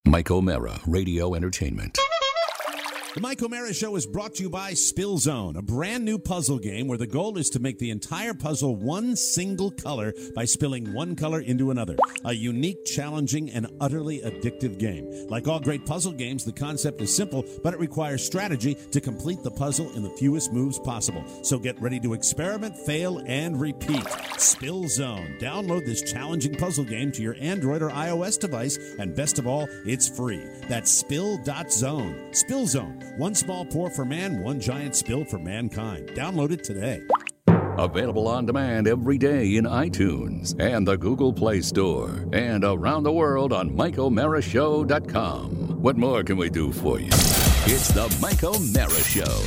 Mike O'Mara, Radio Entertainment. The Mike O'Mara Show is brought to you by Spill Zone, a brand new puzzle game where the goal is to make the entire puzzle one single color by spilling one color into another. A unique, challenging, and utterly addictive game. Like all great puzzle games, the concept is simple, but it requires strategy to complete the puzzle in the fewest moves possible. So get ready to experiment, fail, and repeat. Spill Zone. Download this challenging puzzle game to your Android or iOS device, and best of all, it's free. That's spill.zone. Spill Zone. One small pour for man, one giant spill for mankind. Download it today. Available on demand every day in iTunes and the Google Play Store and around the world on MikeO'MaraShow.com. What more can we do for you? It's the Mike O'Mara Show.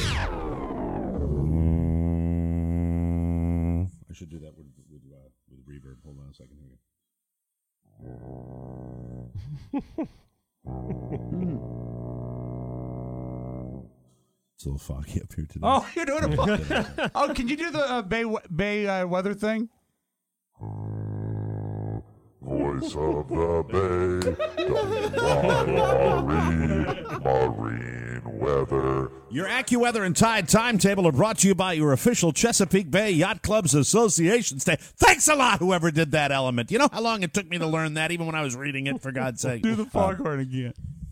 I should do that with reverb. Hold on a second here. It's a little foggy up here today. Oh, you're doing it. Oh, can you do the Bay weather thing? Voice of the Bay, WYRE, Marine Weather. Your AccuWeather and Tide timetable are brought to you by your official Chesapeake Bay Yacht Clubs Association stay. Thanks a lot, whoever did that element. You know how long it took me to learn that, even when I was reading it, for God's sake. Do the foghorn again.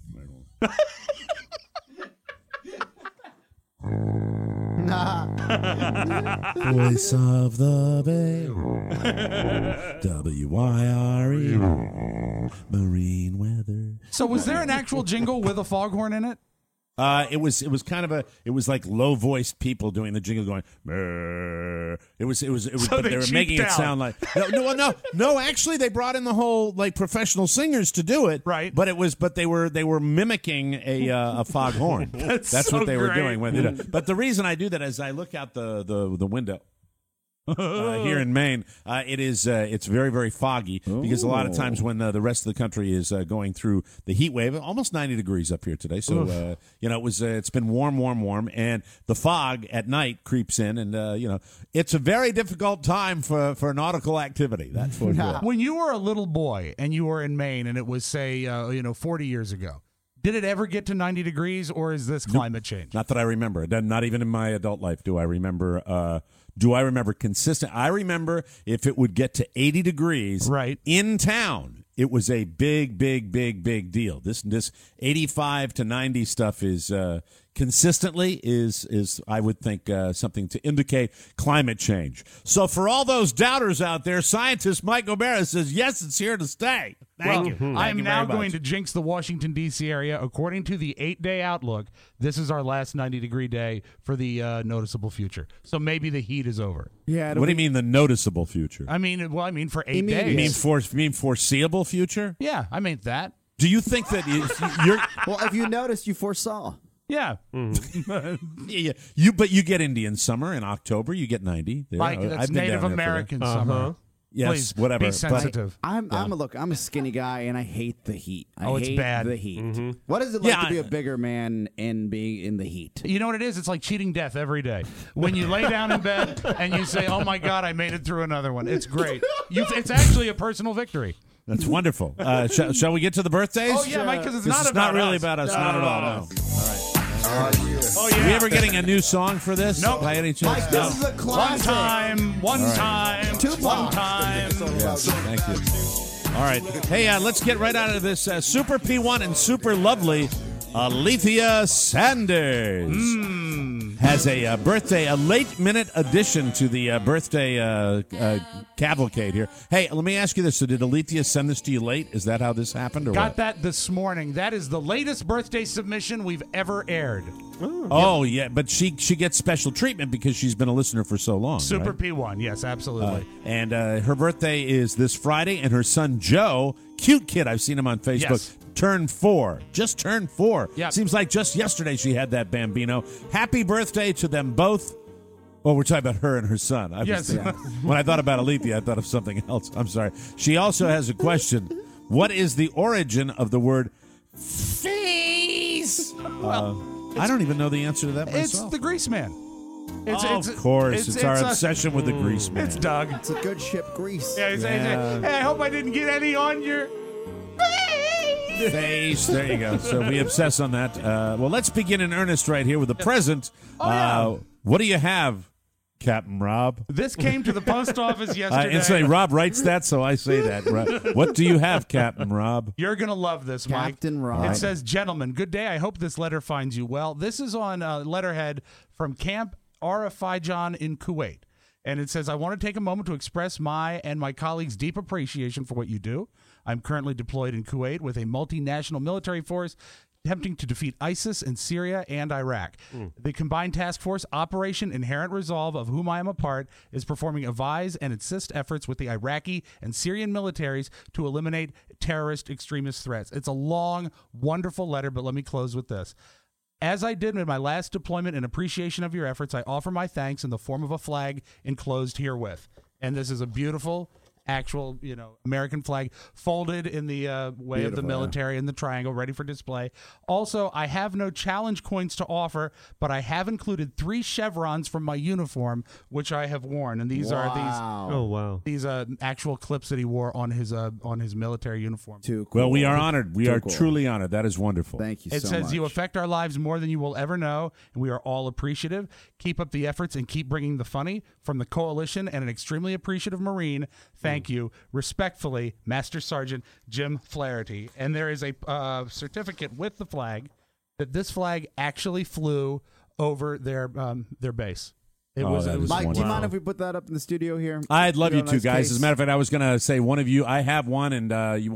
Voice of the Bay, WYRE, Marine Weather. So was there an actual jingle with a foghorn in it? It was kind of it was like low voiced people doing the jingle going. Brr. It was So but they were making it out. sound like no. Actually, they brought in the whole like professional singers to do it. Right. But they were mimicking a foghorn. That's so what they were great. doing when they did it. But the reason I do that is I look out the window. Here in Maine, it's very, very foggy because a lot of times when the rest of the country is going through the heat wave, almost 90 degrees up here today. So it's been warm, and the fog at night creeps in, and it's a very difficult time for nautical activity. That's for sure. When you were a little boy and you were in Maine, and it was say 40 years ago, did it ever get to 90 degrees, or is this climate change? Not that I remember. Not even in my adult life do I remember. Do I remember consistent? I remember if it would get to 80 degrees in town, it was a big deal. This 85 to 90 stuff is consistently is I would think something to indicate climate change. So for all those doubters out there, scientist Mike O'Mara says yes, it's here to stay. Thank you. I Thank am you now very going much. to jinx the Washington, D.C. area. According to the 8-day outlook, this is our last 90-degree day for the noticeable future. So maybe the heat is over. Yeah. What do you mean the noticeable future? I mean for 8 days. You mean foreseeable future? Yeah, I meant that. Do you think that you're? Well, if you noticed, you foresaw. Yeah. Yeah, but you get Indian summer in October. You get 90. There. Like that's I've been Native down there for American that. summer. Yes, Please, whatever. be sensitive. I'm a skinny guy, and I hate the heat. It's hate bad. the heat. What is it like to be a bigger man and being in the heat? You know what it is? It's like cheating death every day. When you lay down in bed and you say, "Oh my God, I made it through another one." It's great. It's actually a personal victory. That's wonderful. Shall we get to the birthdays? Oh yeah, Mike, because it's This not is not really about us. Not at all. No. All right. Oh yeah. Are we ever getting a new song for this? Nope. By any chance? Mike, this is a classic. One time. Tupac. Yes, thank you. All right. Hey, let's get right out of this. Super P1 and Super Lovely, Alethea Sanders has a birthday, a late-minute addition to the birthday cavalcade here. Hey, let me ask you this. So did Alethea send this to you late? Is that how this happened? Or Got what? that this morning. That is the latest birthday submission we've ever aired. Oh, yeah, but she gets special treatment because she's been a listener for so long. Super right? P1, yes, absolutely. And her birthday is this Friday, and her son Joe, cute kid, I've seen him on Facebook, Yes. turned 4. Just turned 4. Yep. Seems like just yesterday she had that Bambino. Happy birthday to them both. Oh, we're talking about her and her son. Yes. When I thought about Alethea, I thought of something else. I'm sorry. She also has a question. What is the origin of the word face? I don't even know the answer to that myself. It's the Grease Man. Of course. It's our obsession with the Grease Man. It's Doug. It's a good ship, grease. Yeah, hey, I hope I didn't get any on your face. face. There you go. So we obsess on that. Well, let's begin in earnest right here with the present. What do you have, Captain Rob? This came to the post office yesterday. And say Rob writes that, so I say that. What do you have, Captain Rob? You're going to love this, Mike. Captain Rob. It says, "Gentlemen, good day. I hope this letter finds you well." This is on letterhead from Camp Arafajan in Kuwait. And it says, "I want to take a moment to express my and my colleagues' deep appreciation for what you do. I'm currently deployed in Kuwait with a multinational military force attempting to defeat ISIS in Syria and Iraq. The Combined Task Force Operation Inherent Resolve, of whom I am a part, is performing advise and assist efforts with the Iraqi and Syrian militaries to eliminate terrorist extremist threats." It's a long, wonderful letter, but let me close with this. "As I did in my last deployment in appreciation of your efforts, I offer my thanks in the form of a flag enclosed herewith." And this is a beautiful, actual, American flag folded in the way of the military in the triangle, ready for display. Also, I have no challenge coins to offer, but I have included 3 chevrons from my uniform, which I have worn. And these are these actual clips that he wore on his military uniform. Too cool. Well, we are honored. We are truly honored. That is wonderful. Thank you It so says, much. "You affect our lives more than you will ever know, and we are all appreciative. Keep up the efforts and keep bringing the funny. From the Coalition and an extremely appreciative Marine, thank you. Respectfully, Master Sergeant Jim Flaherty." And there is a certificate with the flag that this flag actually flew over their base. It was Mike, do you mind if we put that up in the studio here? I'd love you to, nice guys. case. As a matter of fact, I was going to say one of you. I have one, and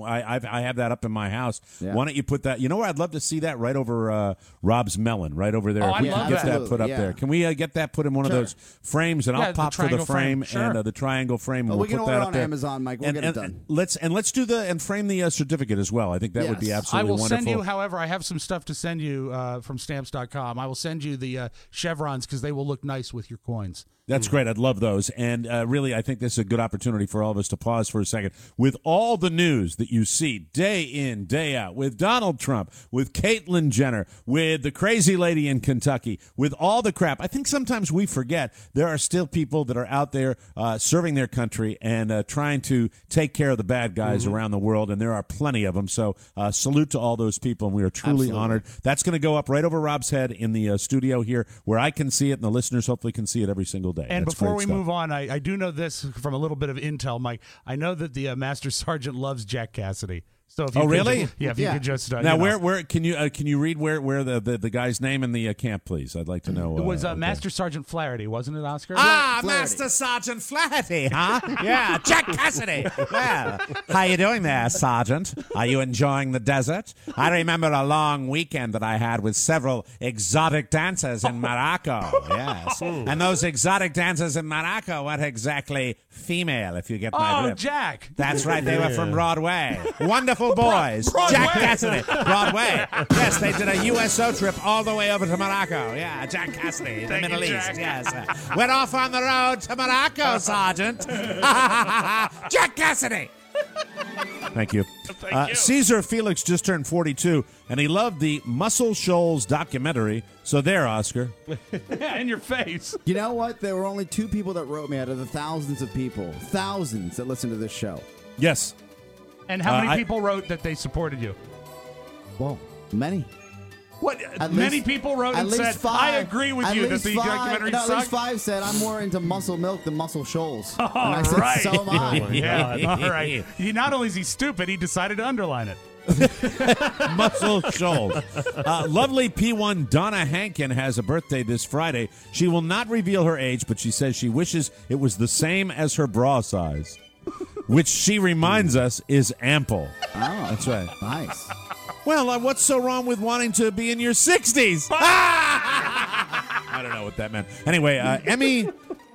I have that up in my house. Yeah. Why don't you put that? You know where I'd love to see that right over Rob's melon, right over there. Oh, If I we love can get that. that put up there. Can we get that put in one of those frames? And Yeah, I'll the pop for the triangle frame. frame Sure. and the triangle frame. And we can we'll put order that up on there. Amazon, Mike. We'll get it done. Let's do and frame the certificate as well. I think that would be Yes. I absolutely will wonderful. send you, however, I have some stuff to send you from Stamps.com. I will send you the chevrons because they will look nice with your coins. That's great. I'd love those. And really, I think this is a good opportunity for all of us to pause for a second. With all the news that you see day in, day out, with Donald Trump, with Caitlyn Jenner, with the crazy lady in Kentucky, with all the crap, I think sometimes we forget there are still people that are out there serving their country and trying to take care of the bad guys around the world, and there are plenty of them. So salute to all those people, and we are truly honored. That's going to go up right over Rob's head in the studio here where I can see it, and the listeners hopefully can see it every single day. And That's before great we stuff. move on, I do know this from a little bit of intel, Mike. I know that the Master Sergeant loves Jack Cassidy. So if you could really? Just, if you could just now, where can you read where the guy's name in the camp, please? I'd like to know. It was okay. Master Sergeant Flaherty, wasn't it, Oscar? Flaherty. Master Sergeant Flaherty, huh? Yeah, Jack Cassidy. Well, how you doing there, Sergeant? Are you enjoying the desert? I remember a long weekend that I had with several exotic dancers in Morocco. Yes, and those exotic dancers in Morocco weren't exactly female, if you get my drift. Jack. That's right. They were from Broadway. Wonderful boys. Jack Cassidy. Broadway. Yes, they did a USO trip all the way over to Morocco. Yeah, Jack Cassidy, the Middle East. Yes. We're off on the road to Morocco, Sergeant. Jack Cassidy. Thank you. Thank you. Caesar Felix just turned 42, and he loved the Muscle Shoals documentary. So there, Oscar. In your face. You know what? There were only 2 people that wrote me out of the thousands of people, thousands that listen to this show. Yes. And how many people wrote that they supported you? Whoa, many. What? At Many least- people wrote at and least said, 5, I agree with at you that least the 5, documentary no, sucked. At least 5 said, I'm more into muscle milk than muscle shoals. All and I said, right. so am I. Yeah, all right. He not only is he stupid, he decided to underline it. Muscle Shoals. Lovely P1 Donna Hankin has a birthday this Friday. She will not reveal her age, but she says she wishes it was the same as her bra size, which she reminds us is ample. Oh, That's right. nice. Well, what's so wrong with wanting to be in your 60s? I don't know what that meant. Anyway, Emmy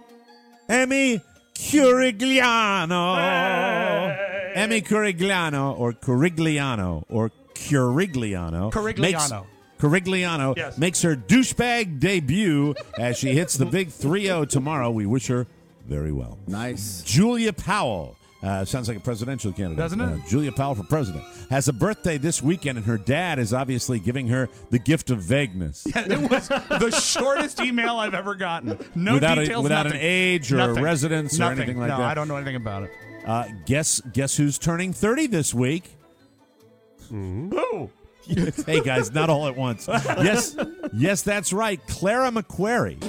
Curigliano. Emmy Curigliano or Corigliano or Curigliano. Corigliano Yes. makes her douchebag debut as she hits the big 3-0 tomorrow. We wish her very well. Nice. Julia Powell. Sounds like a presidential candidate. Doesn't it? Julia Powell for president. Has a birthday this weekend, and her dad is obviously giving her the gift of vagueness. It was the shortest email I've ever gotten. No without details, an nothing. age or Nothing. a residence Nothing. or anything like no, that. I don't know anything about it. Guess who's turning 30 this week? Who? Hey, guys, not all at once. Yes, that's right. Clara McQuarrie.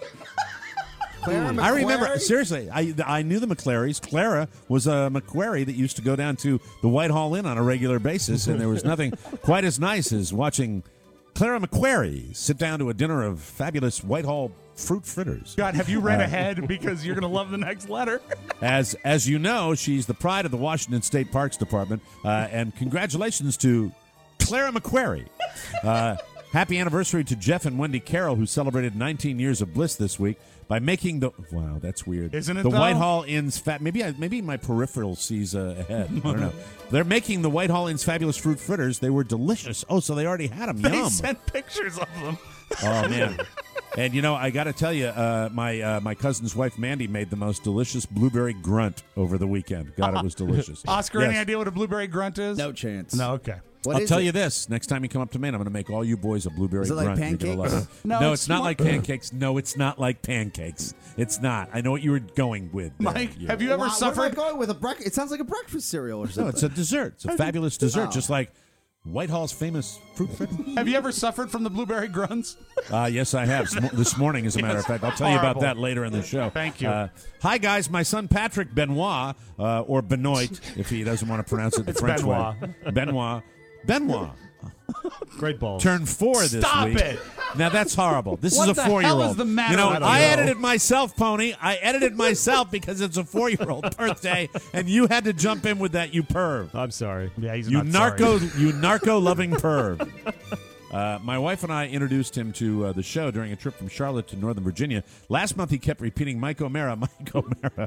I remember, seriously, I knew the McClarys. Clara was a McQuarrie that used to go down to the Whitehall Inn on a regular basis, and there was nothing quite as nice as watching Clara McQuarrie sit down to a dinner of fabulous Whitehall fruit fritters. God, have you read ahead? Because you're going to love the next letter. As you know, she's the pride of the Washington State Parks Department, and congratulations to Clara McQuarrie. Happy anniversary to Jeff and Wendy Carroll, who celebrated 19 years of bliss this week by making the... Wow, that's weird. Isn't it, the though? Whitehall Inn's... Maybe my peripheral sees ahead. I don't know. They're making the Whitehall Inn's fabulous fruit fritters. They were delicious. Oh, so they already had them. They Yum. sent pictures of them. Oh, man. And, you know, I got to tell you, my cousin's wife, Mandy, made the most delicious blueberry grunt over the weekend. God, it was delicious. Oscar, any idea what a blueberry grunt is? No chance. No, okay. What I'll tell you this. Next time you come up to Maine, I'm going to make all you boys a blueberry Is it like grunt. You're gonna pancakes? love it. No, It's not like pancakes. No, it's not like pancakes. It's not. I know what you were going with there. Mike, Yeah. have you ever What am I suffered? going with a breakfast? It sounds like a breakfast cereal or something. No, it's a dessert. It's a fabulous dessert, just like Whitehall's famous fruit fritter. Have you ever suffered from the blueberry grunts? Yes, I have. This morning, as a matter of fact. I'll tell you about horrible. that later in the show. Thank you. Hi, guys. My son Patrick Benoit, or Benoit, if he doesn't want to pronounce it the French way. Benoit. Great balls. Turned 4 this Stop week. it. Now that's horrible. This What is a the 4-year-old. hell is the matter You know, with I you? edited myself, Pony. I edited myself because it's a 4-year-old birthday, and you had to jump in with that, you perv. I'm sorry. Yeah, he's You not narco, sorry. you narco-loving perv. My wife and I introduced him to the show during a trip from Charlotte to Northern Virginia. Last month, he kept repeating Mike O'Mara, Mike O'Mara.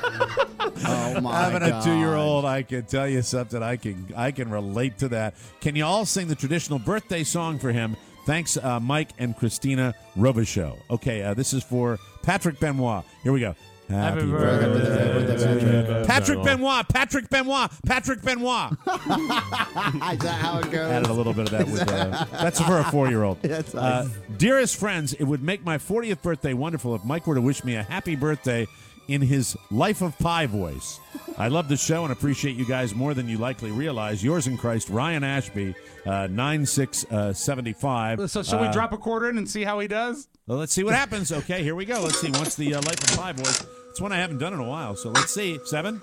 Oh my Having God. a 2-year-old, I can tell you something. I can relate to that. Can you all sing the traditional birthday song for him? Thanks, Mike and Christina Robichaux. Okay, this is for Patrick Benoit. Here we go. Happy birthday, Patrick Benoit. Patrick Benoit. Patrick Benoit. Is that how it goes? Added a little bit of that with that's for a 4-year-old. That's nice. Dearest friends, it would make my 40th birthday wonderful if Mike were to wish me a happy birthday in his Life of Pi voice. I love the show and appreciate you guys more than you likely realize. Yours in Christ, Ryan Ashby, 9675. So shall we drop a quarter in and see how he does? Well, let's see what happens. Okay, here we go. Let's see. What's the Life of Pi voice? It's one I haven't done in a while. So let's see. 7.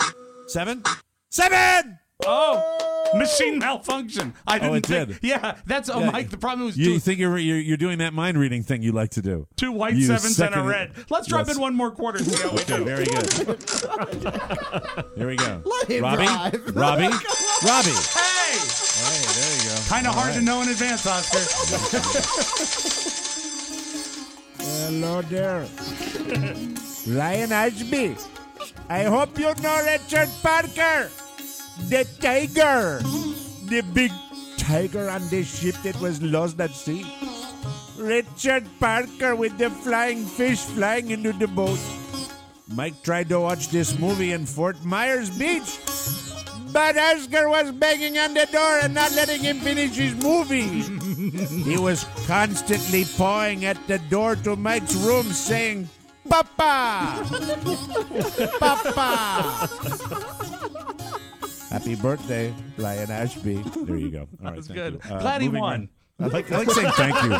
Oh, machine malfunction. I didn't it think. did. Yeah, that's Yeah. Mike. The problem was You think you're doing that mind reading thing you like to do? 2 white You 7s and a second- red. Let's drop Yes. in one more quarter and see how we Okay, do. very good. Here we go. Let him Robbie? drive. Robbie? Hey, Hey, there you go. kind of All hard to right. know in advance, Oscar. Hello there. Ryan Ashby. I hope you know Richard Parker. The tiger. The big tiger on the ship that was lost at sea. Richard Parker with the flying fish flying into the boat. Mike tried to watch this movie in Fort Myers Beach, but Oscar was banging on the door and not letting him finish his movie. He was constantly pawing at the door to Mike's room saying, Papa! Papa! Happy birthday, Ryan Ashby. There you go. All right, was thank good. you. Glad he moving won. on. I like saying thank you.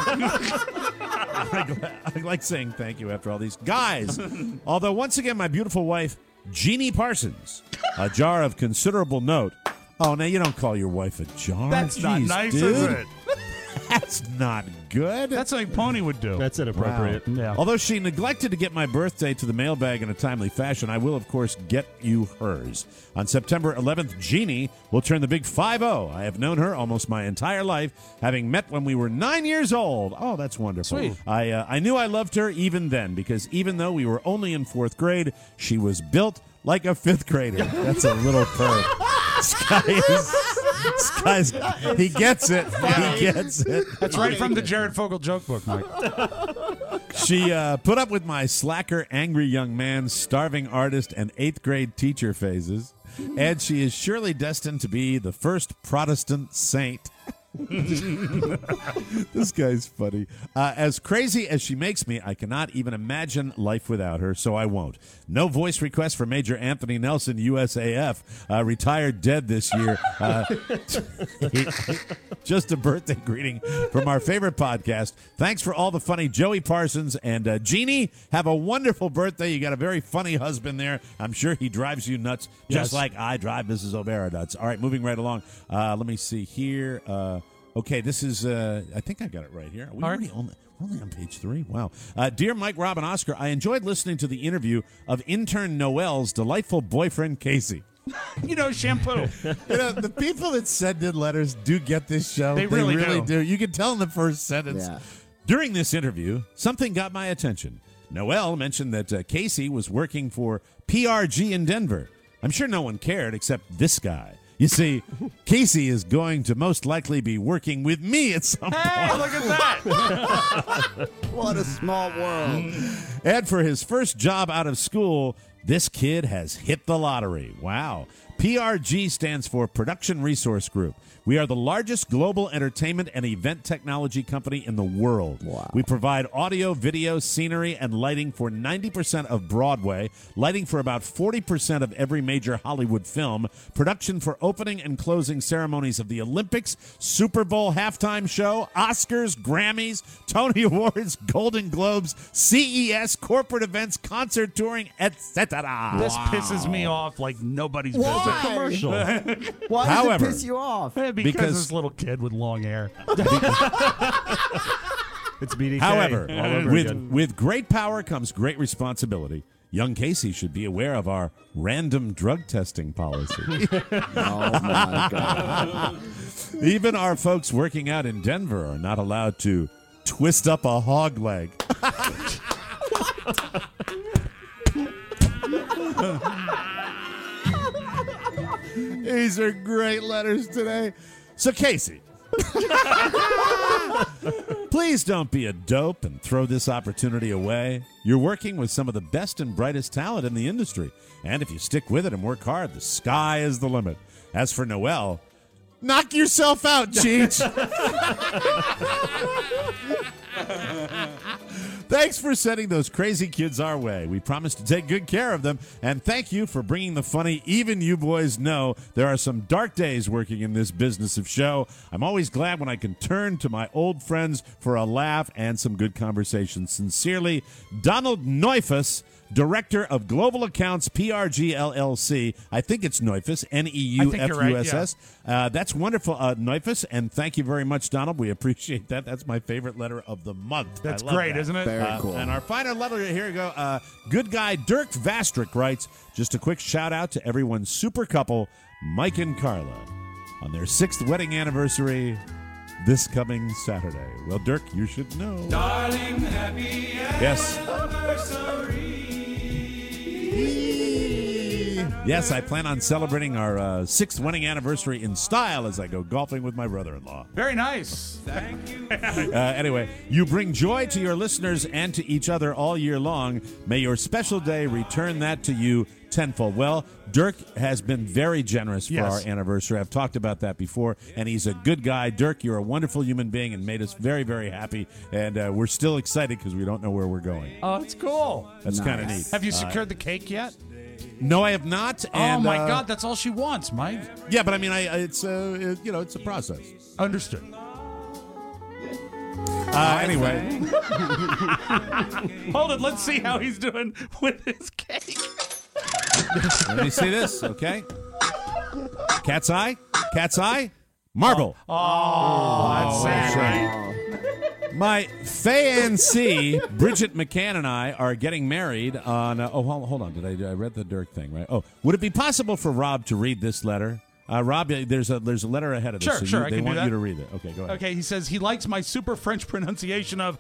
I like saying thank you after all these guys. Although once again, my beautiful wife, Jeannie Parsons, a jar of considerable note. Oh, now you don't call your wife a jar. That's not Jeez, nice, dude. is it? That's not good. That's something Pony would do. That's inappropriate. Wow. Yeah. Although she neglected to get my birthday to the mailbag in a timely fashion, I will, of course, get you hers. On September 11th, Jeannie will turn the big 5-0. I have known her almost my entire life, having met when we were 9 years old. Oh, that's wonderful. Sweet. I knew I loved her even then, because even though we were only in 4th grade, she was built like a 5th grader. That's a little perv. He gets it. He gets it. That's right from the Jared Fogle joke book, Mike. She put up with my slacker, angry young man, starving artist, and 8th grade teacher phases. And she is surely destined to be the first Protestant saint. This guy's funny. As crazy as she makes me, I cannot even imagine life without her, so I won't. No voice request for Major Anthony Nelson, USAF, retired dead this year. Just a birthday greeting from our favorite podcast. Thanks for all the funny Joey Parsons and Jeannie. Have a wonderful birthday. You got a very funny husband there. I'm sure he drives you nuts, just like I drive Mrs. O'Bara nuts. All right, moving right along. Let me see here. Okay, this is, I think I got it right here. Are we already only on page 3? Wow. Dear Mike, Rob, and Oscar, I enjoyed listening to the interview of intern Noel's delightful boyfriend, Casey. Shampoo. The people that send in letters do get this show. They really do. You can tell in the first sentence. Yeah. During this interview, something got my attention. Noel mentioned that Casey was working for PRG in Denver. I'm sure no one cared except this guy. You see, Casey is going to most likely be working with me at some point. Hey, look at that. What a small world. And for his first job out of school, this kid has hit the lottery. Wow. PRG stands for Production Resource Group. We are the largest global entertainment and event technology company in the world. Wow. We provide audio, video, scenery, and lighting for 90% of Broadway, lighting for about 40% of every major Hollywood film, production for opening and closing ceremonies of the Olympics, Super Bowl halftime show, Oscars, Grammys, Tony Awards, Golden Globes, CES, corporate events, concert touring, etc. This pisses me off like nobody's business. Why? Commercial. Why However- does it piss you off? Because this little kid with long hair. It's BDK. However, all over again. with great power comes great responsibility. Young Casey should be aware of our random drug testing policy. Oh, my God. Even our folks working out in Denver are not allowed to twist up a hog leg. These are great letters today. So, Casey, please don't be a dope and throw this opportunity away. You're working with some of the best and brightest talent in the industry. And if you stick with it and work hard, the sky is the limit. As for Noel, knock yourself out, Cheech. Thanks for sending those crazy kids our way. We promise to take good care of them. And thank you for bringing the funny. Even you boys know there are some dark days working in this business of show. I'm always glad when I can turn to my old friends for a laugh and some good conversation. Sincerely, Donald Neufus, Director of Global Accounts, PRG LLC. I think it's Neufus, Neufus. Right, That's wonderful, Neufus, and thank you very much, Donald. We appreciate that. That's my favorite letter of the month. That's I love great, that. isn't it? Very cool. And our final letter, here we go. Good guy Dirk Vastrick writes, just a quick shout out to everyone's super couple, Mike and Carla, on their 6th wedding anniversary this coming Saturday. Well, Dirk, you should know. Darling, happy Yes. anniversary. Yes, I plan on celebrating our 6th wedding anniversary in style as I go golfing with my brother-in-law. Very nice. Anyway, you bring joy to your listeners and to each other all year long. May your special day return that to you tenfold. Well, Dirk has been very generous for our anniversary. I've talked about that before, and he's a good guy. Dirk, you're a wonderful human being and made us very, very happy. And we're still excited because we don't know where we're going. Oh, it's cool. That's kind of neat. Have you secured the cake yet? No, I have not. And, oh my God, that's all she wants, Mike. Yeah, but I mean, it's a process. Understood. Anyway, hold it. Let's see how he's doing with his cake. let me see this. Okay, cat's eye, marble. That's sad, right? My fiancée, Bridget McCann, and I are getting married on. Hold on. Did I read the Dirk thing right? Oh, would it be possible for Rob to read this letter? Rob, there's a letter ahead of this. Sure, I they can do want that. you to read it. Okay, go ahead. Okay, he says he likes my super French pronunciation of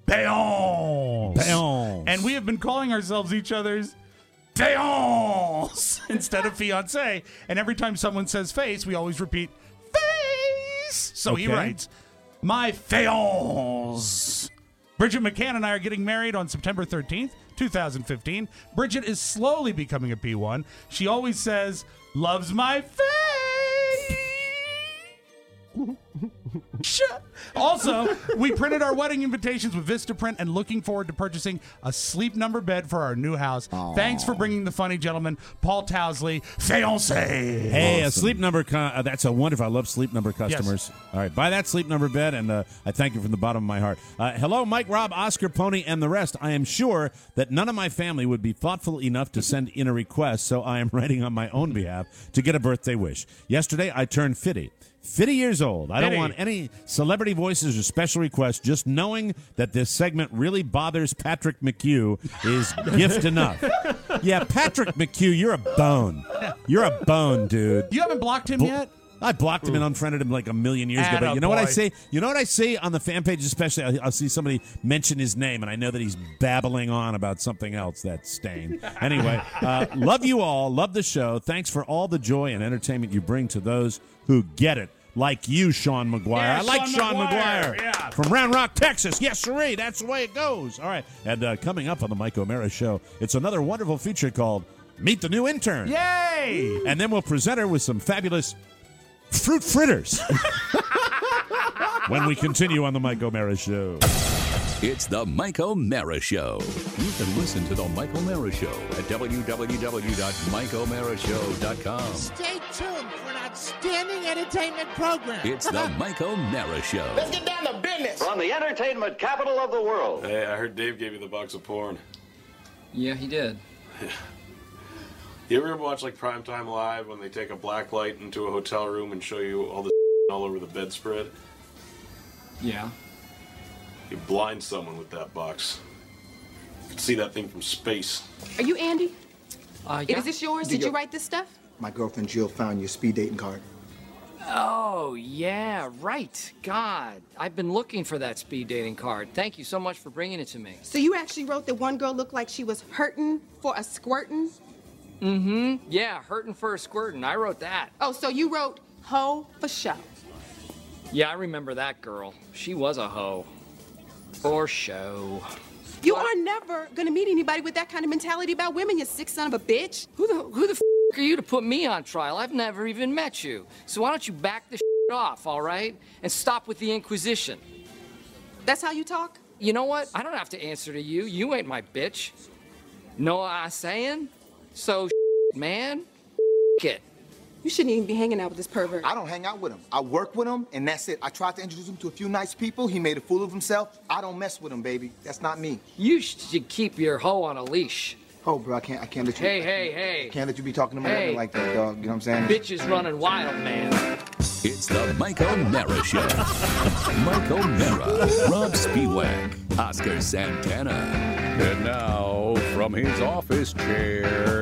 Péance. And we have been calling ourselves each other's Péance instead of fiancé. And every time someone says face, we always repeat face. So he Okay. writes, my fiance. Bridget McCann and I are getting married on September 13th, 2015. Bridget is slowly becoming a P1. She always says, loves my face. Also, we printed our wedding invitations with Vistaprint and looking forward to purchasing a Sleep Number bed for our new house. Thanks for bringing the funny gentleman, Paul Towsley, fiancé. Hey, a Sleep Number, that's a wonderful. I love Sleep Number customers. Yes. All right, buy that Sleep Number bed, and I thank you from the bottom of my heart. Hello, Mike, Rob, Oscar, Pony, and the rest. I am sure that none of my family would be thoughtful enough to send in a request, so I am writing on my own behalf to get a birthday wish. Yesterday, I turned 50. 50 years old. I don't want any celebrity voices or special requests. Just knowing that this segment really bothers Patrick McHugh is gift enough. Yeah, Patrick McHugh, you're a bone. You're a bone, dude. You haven't blocked him yet? I blocked him and unfriended him like a million years ago. But you know what I say? You know what I say on the fan page, especially? I'll see somebody mention his name, and I know that he's babbling on about something else. That's Stain. Anyway, love you all. Love the show. Thanks for all the joy and entertainment you bring to those who get it. Like you, Sean McGuire. Yeah, I like Sean McGuire. Yeah. From Round Rock, Texas. Yes, sirree. That's the way it goes. All right. And coming up on the Mike O'Mara Show, it's another wonderful feature called Meet the New Intern. Yay! And then we'll present her with some fabulous fruit fritters when we continue on the Mike O'Mara Show. It's the Mike O'Mara Show. You can listen to the Mike O'Mara Show at www.mikeomarashow.com. Stay tuned for an outstanding entertainment program. It's the Mike O'Mara Show. Let's get down to business. From the entertainment capital of the world. Hey, I heard Dave gave you the box of porn. Yeah, he did. You ever watch like Primetime Live when they take a black light into a hotel room and show you all the all over the bedspread? Yeah. You blind someone with that box. You can see that thing from space. Are you Andy? Yeah. Is this yours? Did you write this stuff? My girlfriend Jill found your speed dating card. Oh, yeah, right. God, I've been looking for that speed dating card. Thank you so much for bringing it to me. So you actually wrote that one girl looked like she was hurting for a squirtin'? Mm-hmm. Yeah, hurting for a squirtin'. I wrote that. Oh, so you wrote hoe for show. Yeah, I remember that girl. She was a hoe. For show. You are never gonna meet anybody with that kind of mentality about women, you sick son of a bitch. Who the f*** are you to put me on trial? I've never even met you. So why don't you back the off, all right? And stop with the Inquisition. That's how you talk? You know what? I don't have to answer to you. You ain't my bitch. Know what I'm saying? So, man, it. You shouldn't even be hanging out with this pervert. I don't hang out with him. I work with him, and that's it. I tried to introduce him to a few nice people. He made a fool of himself. I don't mess with him, baby. That's not me. You should keep your hoe on a leash. Oh, bro, I can't let you. Hey. Can't let you be talking to my husband like that, dog. You know what I'm saying? Bitch is running wild, man. It's the Mike O'Mara Show. Mike O'Mara, Rob Spiewak, Oscar Santana. And now, from his office chair,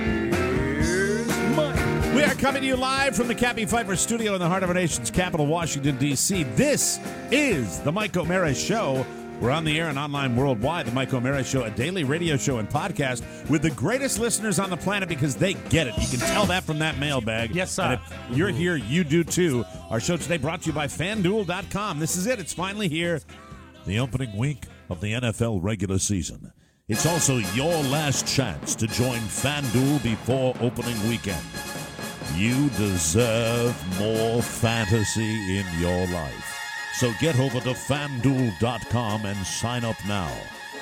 here's Mike. We are coming to you live from the Cappy Pfeiffer studio in the heart of our nation's capital, Washington, D.C. This is the Mike O'Mara Show. We're on the air and online worldwide. The Mike O'Mara Show, a daily radio show and podcast with the greatest listeners on the planet because they get it. You can tell that from that mailbag. Yes, sir. And if you're here, you do too. Our show today brought to you by FanDuel.com. This is it. It's finally here. The opening week of the NFL regular season. It's also your last chance to join FanDuel before opening weekend. You deserve more fantasy in your life. So get over to FanDuel.com and sign up now.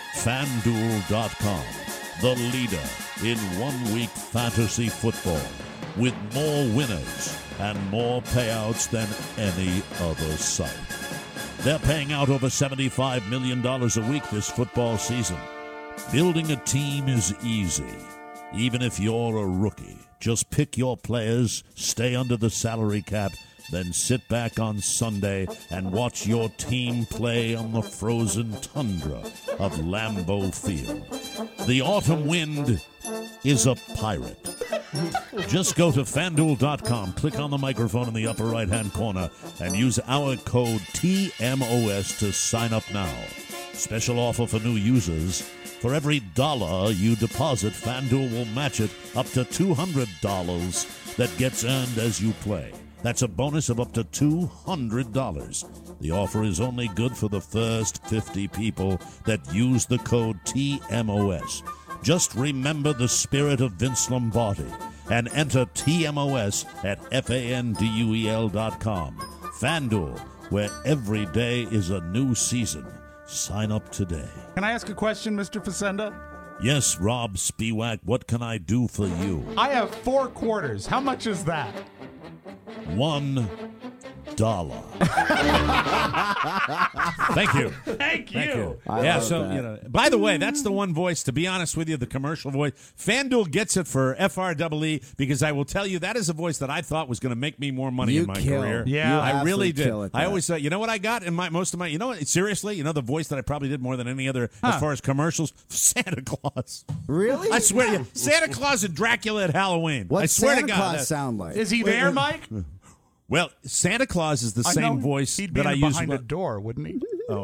FanDuel.com, the leader in one-week fantasy football, with more winners and more payouts than any other site. They're paying out over $75 million a week this football season. Building a team is easy, even if you're a rookie. Just pick your players, stay under the salary cap, then sit back on Sunday and watch your team play on the frozen tundra of Lambeau Field. The autumn wind is a pirate. Just go to FanDuel.com, click on the microphone in the upper right-hand corner, and use our code TMOS to sign up now. Special offer for new users. For every $1 you deposit, FanDuel will match it up to $200 that gets earned as you play. That's a bonus of up to $200. The offer is only good for the first 50 people that use the code TMOS. Just remember the spirit of Vince Lombardi and enter TMOS at FanDuel.com. FanDuel, where every day is a new season. Sign up today. Can I ask a question, Mr. Facenda? Yes, Rob Spiewak, what can I do for you? I have 4 quarters. How much is that? $1. Thank you. Thank you. Yeah, so, by the way, that's the one voice, to be honest with you, the commercial voice. FanDuel gets it for FREE because I will tell you that is a voice that I thought was going to make me more money in my career. Yeah. I really did. kill at I that. always thought, you know what I got in most of my, seriously, the voice that I probably did more than any other as far as commercials? Santa Claus. Really? I swear to you, Santa Claus and Dracula at Halloween. I What's swear Santa to God. Claus sound like? Is he there, Mike? Well, Santa Claus is the I know same voice he'd be that I use. behind a door, wouldn't he? No.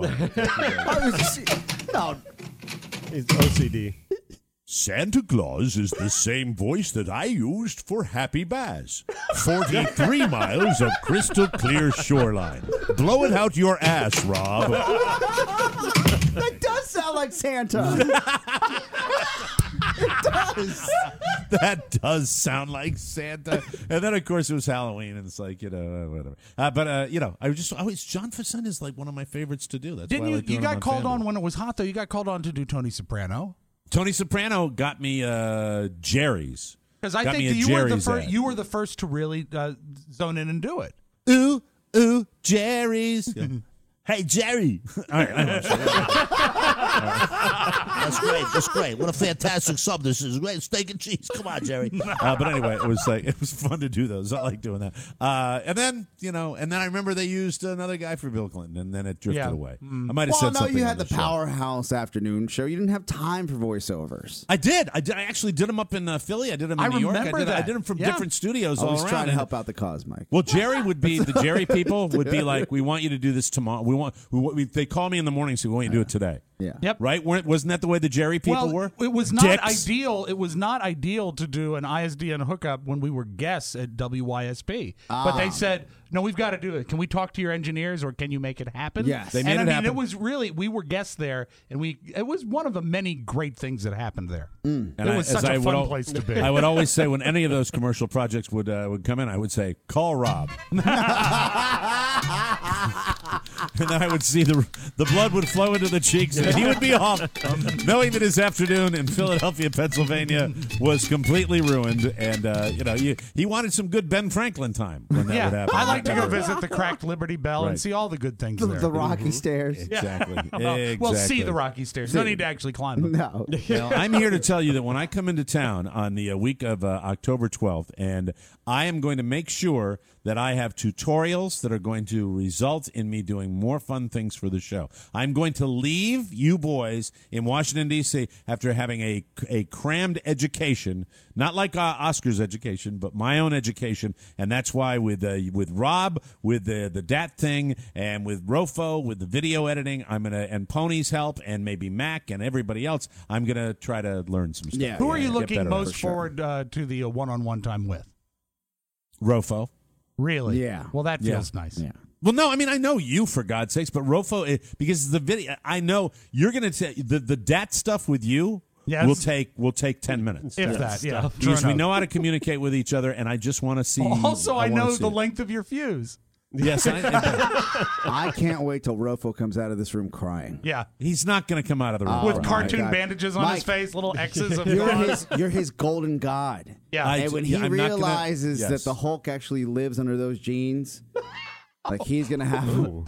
It's OCD. Santa Claus is the same voice that I used for Happy Bass. 43 miles of crystal clear shoreline. Blow it out your ass, Rob. That does sound like Santa. It does. That does sound like Santa. And then, of course, it was Halloween, and it's like, whatever. I just always, John Facenda is like one of my favorites to do. That's Didn't why I you? like doing You got him called FanDuel. on when it was hot, though. You got called on to do Tony Soprano. Tony Soprano got me Jerry's. Because I Got think me a that you were the Jerry's first. ad. You were the first to really zone in and do it. Ooh, Jerry's. Yeah. Hey, Jerry. All right, I know. That's great. What a fantastic sub this is. Great steak and cheese. Come on, Jerry. But anyway, it was fun to do those. I like doing that. And then I remember they used another guy for Bill Clinton, and then it drifted away. I might have said something. you on had the show. Powerhouse afternoon show. You didn't have time for voiceovers. I did. I actually did them up in Philly. I did them in New York. I did them from different studios I all was around. trying to and- help out the cause, Mike. Well, Jerry would be the Jerry people would be like, we want you to do this tomorrow. They call me in the morning and say, we want you to do it today. Yeah. Yep. Right? Wasn't that the way the Jerry people were? It was not Dicks. ideal. It was not ideal to do an ISDN hookup when we were guests at WYSP. But they said, no, we've got to do it. Can we talk to your engineers, or can you make it happen? Yes. They made it happen. It was really, we were guests there, and it was one of the many great things that happened there. And It was such a fun place to be. I would always say when any of those commercial projects would come in, I would say, call Rob. And then I would see the blood would flow into the cheeks, and he would be off, knowing that his afternoon in Philadelphia, Pennsylvania, was completely ruined. And he wanted some good Ben Franklin time when that would happen. I like to go visit the cracked Liberty Bell and see all the good things there. The Rocky Stairs. Exactly. Well, see the Rocky Stairs. No need to actually climb them. No. Well, I'm here to tell you that when I come into town on the week of October 12th, and I am going to make sure that I have tutorials that are going to result in me doing more fun things for the show. I'm going to leave you boys in Washington, D.C. after having a crammed education, not like Oscar's education, but my own education. And that's why with Rob, with the DAT thing, and with Rofo, with the video editing, and Pony's help, and maybe Mac and everybody else, I'm going to try to learn some stuff. Yeah. Who are you Get looking better most for sure. forward to the one-on-one time with? Rofo. Really? Yeah. Well, that feels nice. Yeah. Well, no, I mean, I know you, for God's sakes, but Rofo, because the video, I know you're going to take the DAT stuff with you. Yes. will take 10 minutes. If that, yeah. Because we know how to communicate with each other, and I just want to see. Also, I wanna know see the it. length of your fuse. Yes, I can't wait till Rofo comes out of this room crying. Yeah. he's not going to come out of the room With crying. cartoon God. bandages on Mike, his face, little X's of You're his golden god. Yeah. And when he I'm not gonna- realizes yes. that the Hulk actually lives under those jeans, like he's gonna have What?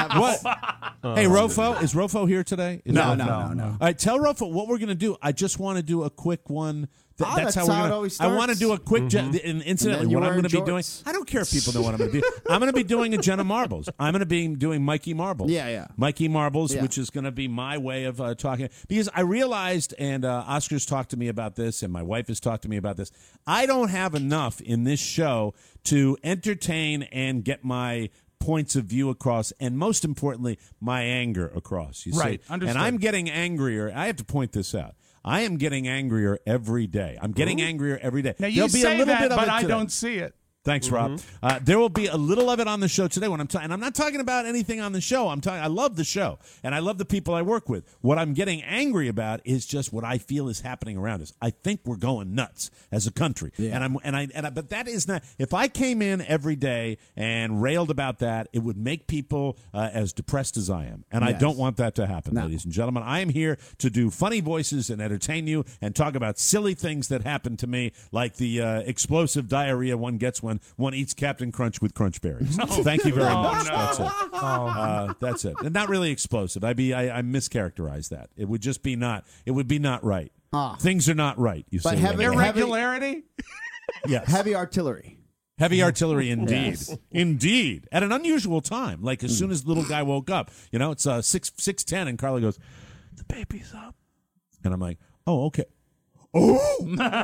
Hey, Rofo, is Rofo here today? Is No. All right, tell Rofo what we're going to do. I just want to do a quick one. That's how how we're it going always I want to starts. do a quick, and incidentally, you're what I'm going to be wearing doing. jorts. I don't care if people know what I'm going to do. I'm going to be doing a Jenna Marbles. I'm going to be doing Mikey Marbles. Yeah. Mikey Marbles, Yeah. which is going to be my way of talking. Because I realized, and Oscar's talked to me about this, and my wife has talked to me about this, I don't have enough in this show to entertain and get my points of view across, and most importantly, my anger across. You Right, see? understood. And I'm getting angrier. I have to point this out. I am getting angrier every day. I'm getting angrier every day. Now, you There'll be say a little that, bit of but it I today. don't see it. Thanks, Rob. There will be a little of it on the show today when and I'm not talking about anything on the show. I love the show, and I love the people I work with. What I'm getting angry about is just what I feel is happening around us. I think we're going nuts as a country, but that is not. If I came in every day and railed about that, it would make people as depressed as I am, and I don't want that to happen, ladies and gentlemen. I am here to do funny voices and entertain you and talk about silly things that happen to me, like the explosive diarrhea one gets when one eats Captain Crunch with Crunch Berries. Thank you very much. No. That's it. And not really explosive. I mischaracterized that. It would just be not. It would be not right. Things are not right. You say irregularity. Yes. Heavy artillery. Heavy artillery, indeed. Yes. Indeed. At an unusual time, like as soon as the little guy woke up. You know, it's 6:10, and Carla goes, "The baby's up," and I'm like, "Oh, okay." Oh!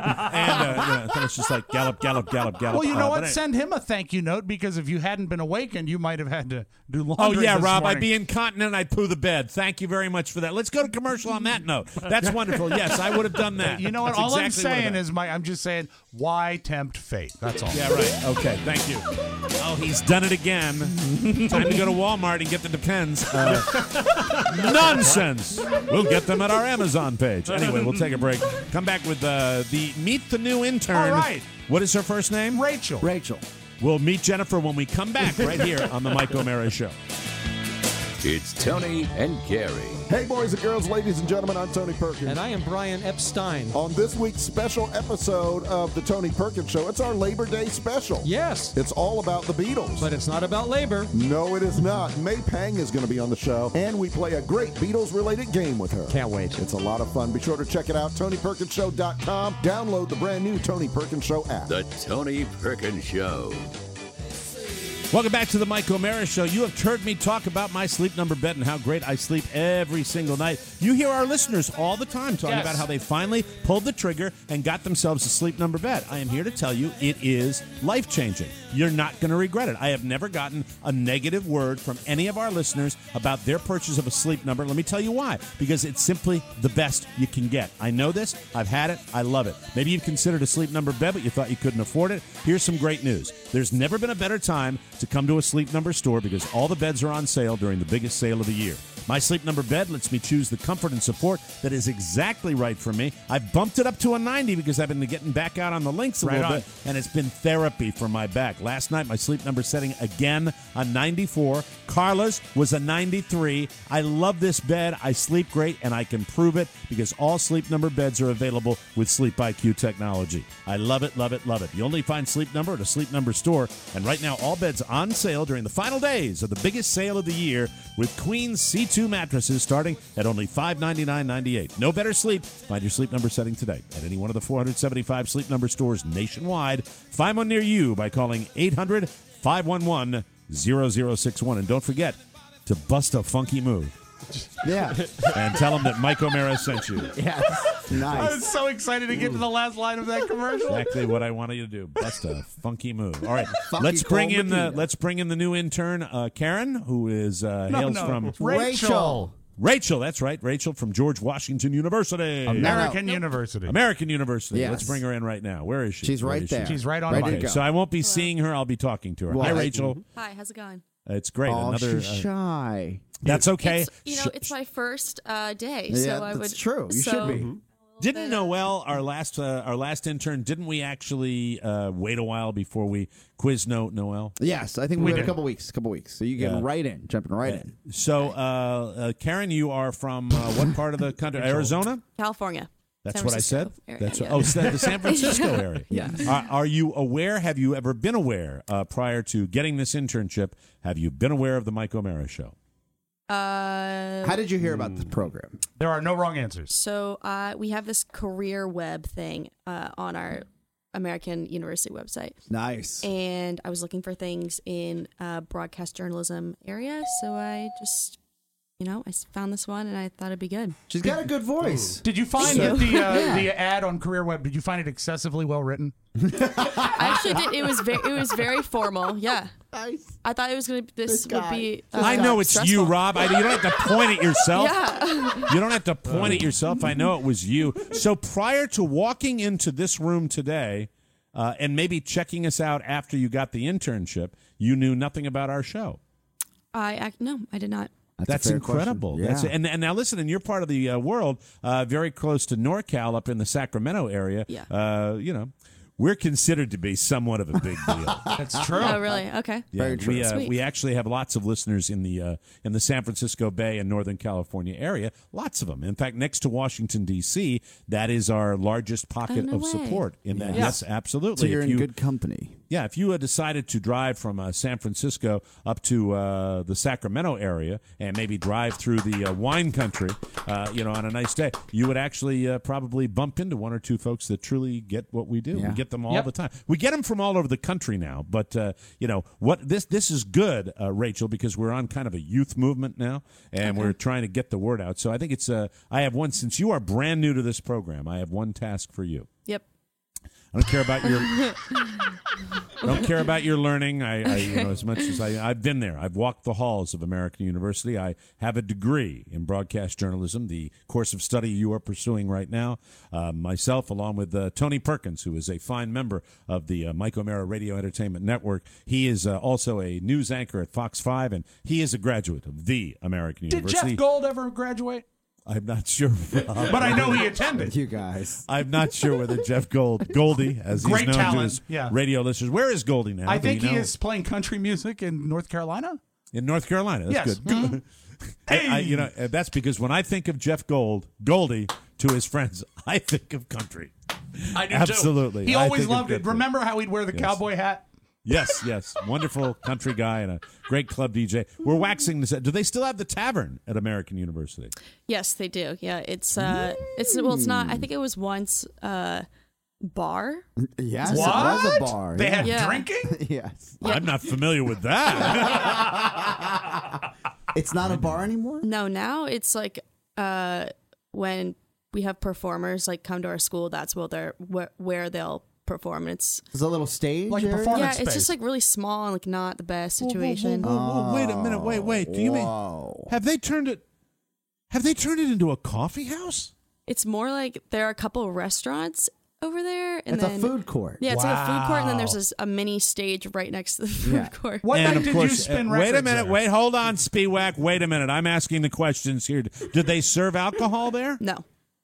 And then it's just like gallop, gallop, gallop, gallop. Well, you know what? Send him a thank you note, because if you hadn't been awakened, you might have had to do laundry. Oh, yeah, this Rob, morning. I'd be incontinent, I'd poo the bed. Thank you very much for that. Let's go to commercial on that note. That's wonderful. Yes, I would have done that. You know what? That's All exactly I'm saying is, I'm just saying, why tempt fate? That's all. Yeah, right. Okay, thank you. Oh, he's done it again. Time to go to Walmart and get the Depends. Nonsense. We'll get them at our Amazon page. Anyway, we'll take a break. Come back with the Meet the New Intern. All right. What is her first name? Rachel. We'll meet Jennifer when we come back right here on the Mike O'Mara Show. It's Tony and Gary. Hey, boys and girls, ladies and gentlemen, I'm Tony Perkins. And I am Brian Epstein. On this week's special episode of the Tony Perkins Show, it's our Labor Day special. Yes. It's all about the Beatles. But it's not about labor. No, it is not. May Pang is going to be on the show, and we play a great Beatles-related game with her. Can't wait. It's a lot of fun. Be sure to check it out, TonyPerkinsShow.com. Download the brand new Tony Perkins Show app. The Tony Perkins Show. Welcome back to the Mike O'Mara Show. You have heard me talk about my Sleep Number bed and how great I sleep every single night. You hear our listeners all the time talking about how they finally pulled the trigger and got themselves a Sleep Number bed. I am here to tell you it is life-changing. You're not going to regret it. I have never gotten a negative word from any of our listeners about their purchase of a Sleep Number. Let me tell you why. Because it's simply the best you can get. I know this. I've had it. I love it. Maybe you've considered a Sleep Number bed, but you thought you couldn't afford it. Here's some great news. There's never been a better time to come to a Sleep Number store, because all the beds are on sale during the biggest sale of the year. My Sleep Number bed lets me choose the comfort and support that is exactly right for me. I've bumped it up to a 90 because I've been getting back out on the links a little bit, and it's been therapy for my back. Last night, my Sleep Number setting again a 94. Carla's was a 93. I love this bed. I sleep great, and I can prove it because all Sleep Number beds are available with Sleep IQ technology. I love it, love it, love it. You only find Sleep Number at a Sleep Number store, and right now all beds on sale during the final days of the biggest sale of the year, with Queen C2 mattresses starting at only $599.98. No better sleep. Find your Sleep Number setting today at any one of the 475 Sleep Number stores nationwide. Find one near you by calling 800-511-0061. And don't forget to bust a funky move. Yeah. And tell them that Mike O'Mara sent you. Yes. Nice. I was so excited to get to the last line of that commercial. Exactly what I wanted you to do. Bust a funky move. All right. Let's bring in the new intern, Karen, who is hails from Rachel. Rachel, that's right. Rachel from George Washington University. American University. Yes. Let's bring her in right now. Where is she? She's right there. She's right on Ready my to go. So I won't be seeing her. I'll be talking to her. Hi, Rachel. Hi, how's it going? It's great. Oh, Another she's shy. That's okay. It's my first day, Yeah, so I would. that's true. You should be. Didn't Noelle, our last intern, didn't we actually wait a while before we quiz Noelle? Yes, I think we had a couple weeks. So you get jumping right in. So, Karen, you are from what part of the country? Arizona? California. That's San what I said? Francisco area. The San Francisco area. Yes. Are you aware, have you ever been aware, prior to getting this internship, have you been aware of the Mike O'Mara Show? How did you hear about this program? There are no wrong answers. So we have this career web thing on our American University website. Nice. And I was looking for things in broadcast journalism area, so I just... I found this one and I thought it'd be good. She's got a good voice. Did you find that the ad on Career Web? Did you find it excessively well written? I actually did. It was very formal. Yeah. Nice. I thought it was gonna. This would be. I know it's stressful. you, Rob. You don't have to point at yourself. Yeah. You don't have to point at yourself. I know it was you. So prior to walking into this room today, and maybe checking us out after you got the internship, you knew nothing about our show. No, I did not. That's incredible. Yeah. And now listen, in your part of the world, very close to NorCal, up in the Sacramento area, we're considered to be somewhat of a big deal. That's true. Oh, really? Okay. Yeah, Very true. We actually have lots of listeners in the San Francisco Bay and Northern California area. Lots of them. In fact, next to Washington D.C., that is our largest pocket of support in that. Yes, absolutely. So you're in good company. Yeah, if you had decided to drive from San Francisco up to the Sacramento area and maybe drive through the wine country, on a nice day, you would actually probably bump into one or two folks that truly get what we do. Yeah. We get them all the time. We get them from all over the country now. But what this is good, Rachel, because we're on kind of a youth movement now, and we're trying to get the word out. So I think it's I have one, since you are brand new to this program, I have one task for you. Yep. I don't care about your learning. As much as I've been there. I've walked the halls of American University. I have a degree in broadcast journalism, the course of study you are pursuing right now. Myself, along with Tony Perkins, who is a fine member of the Mike O'Mara Radio Entertainment Network. He is also a news anchor at Fox 5, and he is a graduate of the American University. Did Jeff Gold ever graduate? I'm not sure. But I know he attended. You guys. I'm not sure whether Jeff Goldie, as he's Great known talent. to his Yeah. radio listeners. Where is Goldie now? I think he is playing country music in North Carolina. In North Carolina. That's Yes. good. Mhm. Hey. That's because when I think of Jeff Goldie to his friends, I think of country. I do Absolutely. too. He I always think of loved it. country. Remember how he'd wear the cowboy hat? Yes. Wonderful country guy and a great club DJ. We're waxing this. Do they still have the tavern at American University? Yes, they do. Yeah, it's not. I think it was once bar. Yes, What? it was a bar. They had Yeah. drinking? Yes. I'm not familiar with that. It's not a bar anymore? No, now it's like when we have performers like come to our school. That's where they'll perform. And it's a little stage, like a area? performance yeah, it's space. just like really small and like not the best situation. Whoa, wait a minute. Wait. Do you mean have they turned it into a coffee house? It's more like there are a couple of restaurants over there, and It's then a food court. Yeah, it's like a food court, and then Wow. there's a mini stage right next to the food Yeah. court. What And night of did course, you spin wait a records minute. there? Wait, hold on, Spiewak. Wait a minute. I'm asking the questions here. Did they serve alcohol there? No.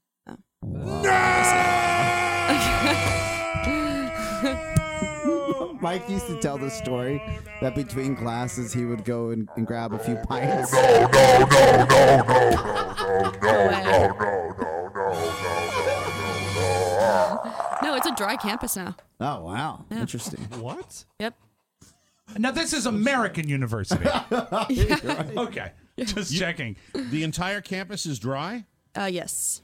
Mike used to tell the story that between classes he would go and grab a few pints. No, it's a dry campus now. Oh, wow. Yeah. Interesting. What? Yep. Now, this is American University. Right. Okay. Just checking. The entire campus is dry? Yes.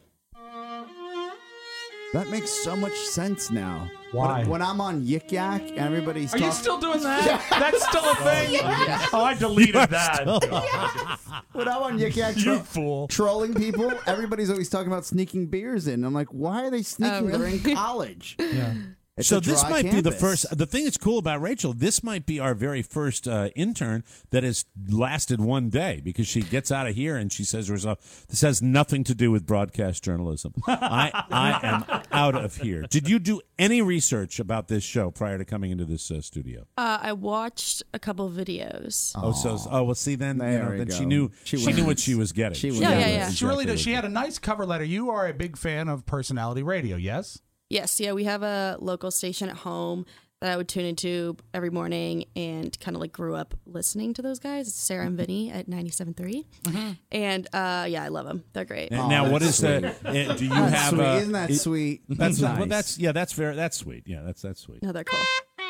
That makes so much sense now. Why? When I'm on Yik Yak and everybody's Are you talking. still doing that? That's still a thing? Oh, I deleted that. When I'm on Yik Yak You fool. trolling people, everybody's always talking about sneaking beers in. I'm like, why are they sneaking? They're really? in college. Yeah. It's So a this dry might be the campus. first. The thing that's cool about Rachel, this might be our very first intern that has lasted one day, because she gets out of here and she says to herself, "This has nothing to do with broadcast journalism. I am out of here." Did you do any research about this show prior to coming into this studio? I watched a couple of videos. Well, see, then There we then go. she knew She what wins. she was getting. She She wins. knew Yeah. She really does. exactly She what had a nice cover letter. You are a big fan of personality radio, yes? Yes, yeah, we have a local station at home that I would tune into every morning and kind of like grew up listening to those guys. It's Sarah and Vinny at 97.3. And yeah, I love them. They're great. Now, what is sweet. that? Do you That's have? sweet. Isn't that sweet? That's nice. well, that's yeah. That's very. That's sweet. Yeah, that's sweet. No, they're cool.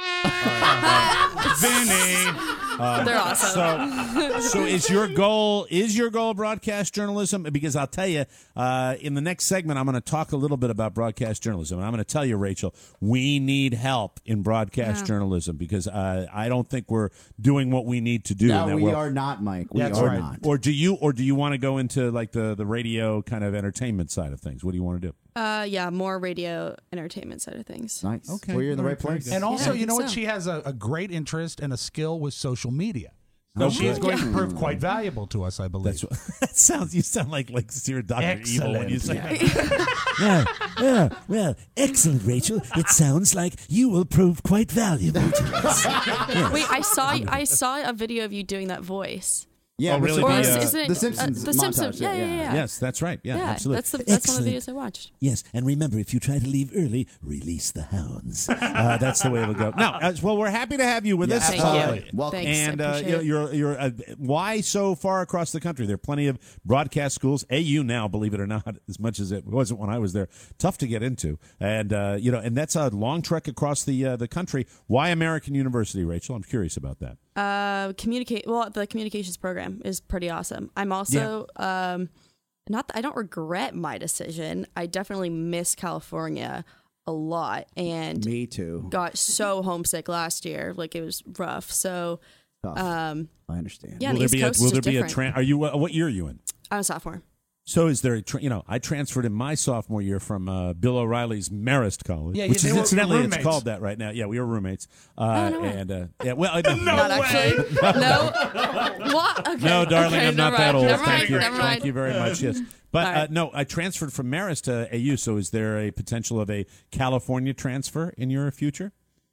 Vinny. They're awesome. So is your goal broadcast journalism? Because I'll tell you, in the next segment, I'm going to talk a little bit about broadcast journalism. And I'm going to tell you, Rachel, we need help in broadcast journalism, because I don't think we're doing what we need to do. No, in that we world. are not, Mike. We That's are right. not. Or do you want to go into like the radio kind of entertainment side of things? What do you want to do? Yeah, more radio entertainment side of things. Nice. Okay. Well, you're in the Very right place. And also, Yeah, I you know think what? so. She has a great interest and a skill with social media. So she is going to Yeah. prove quite valuable to us, I believe. That sounds. You sound like you're Dr. Evil when you say Excellent. that. Well, excellent, Rachel. It sounds like you will prove quite valuable to us. Yes. Wait, I saw a video of you doing that voice. Yeah, Oh, really? Or The, is it The Simpsons The montage, Simpsons. Yeah. Yes, that's right. Yeah, absolutely. That's one of the Excellent. videos I watched. Yes, and remember, if you try to leave early, release the hounds. That's the way it'll go. Now, well, we're happy to have you with us. Thank you. Welcome. Thanks, I And appreciate it. you're why so far across the country? There are plenty of broadcast schools. AU now, believe it or not, as much as it wasn't when I was there, tough to get into. And and that's a long trek across the country. Why American University, Rachel? I'm curious about that. The communications program is pretty awesome. I'm also I don't regret my decision. I definitely miss California a lot, and Me too. got so homesick last year. Like, it was rough. So Tough. I understand. Yeah, will the there East be Coast will is there just be a different. are you what year are you in? I'm a sophomore. So is there I transferred in my sophomore year from Bill O'Reilly's Marist College, Yeah, which they is were incidentally it's roommates. called that right now. Yeah, we were roommates. no way. And yeah, well, Not actually. No. What? Okay. No, darling, Okay, I'm not never that mind, old. never Thank mind, you. never Thank mind. you very much. Yes. But All right. no, I transferred from Marist to AU, so is there a potential of a California transfer in your future?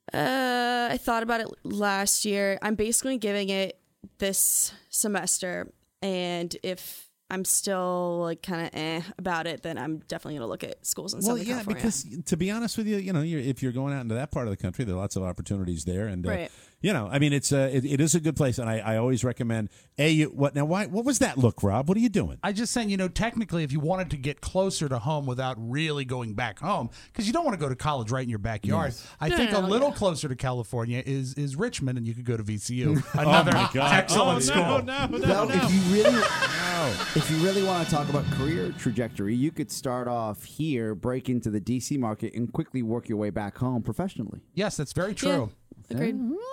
I thought about it last year. I'm basically giving it this semester, and if I'm still like kind of about it, then I'm definitely going to look at schools in Southern California. Because to be honest with you, if you're going out into that part of the country, there are lots of opportunities there, and Right. I mean, it is a good place, and I always recommend AU. What was that look, Rob? What are you doing? I just saying, technically, if you wanted to get closer to home without really going back home, because you don't want to go to college right in your backyard. Yes. I think a little closer to California is Richmond, and you could go to VCU. Another my God. excellent school. Well, if you really want to talk about career trajectory, you could start off here, break into the DC market, and quickly work your way back home professionally. Yes, that's very true. Agreed.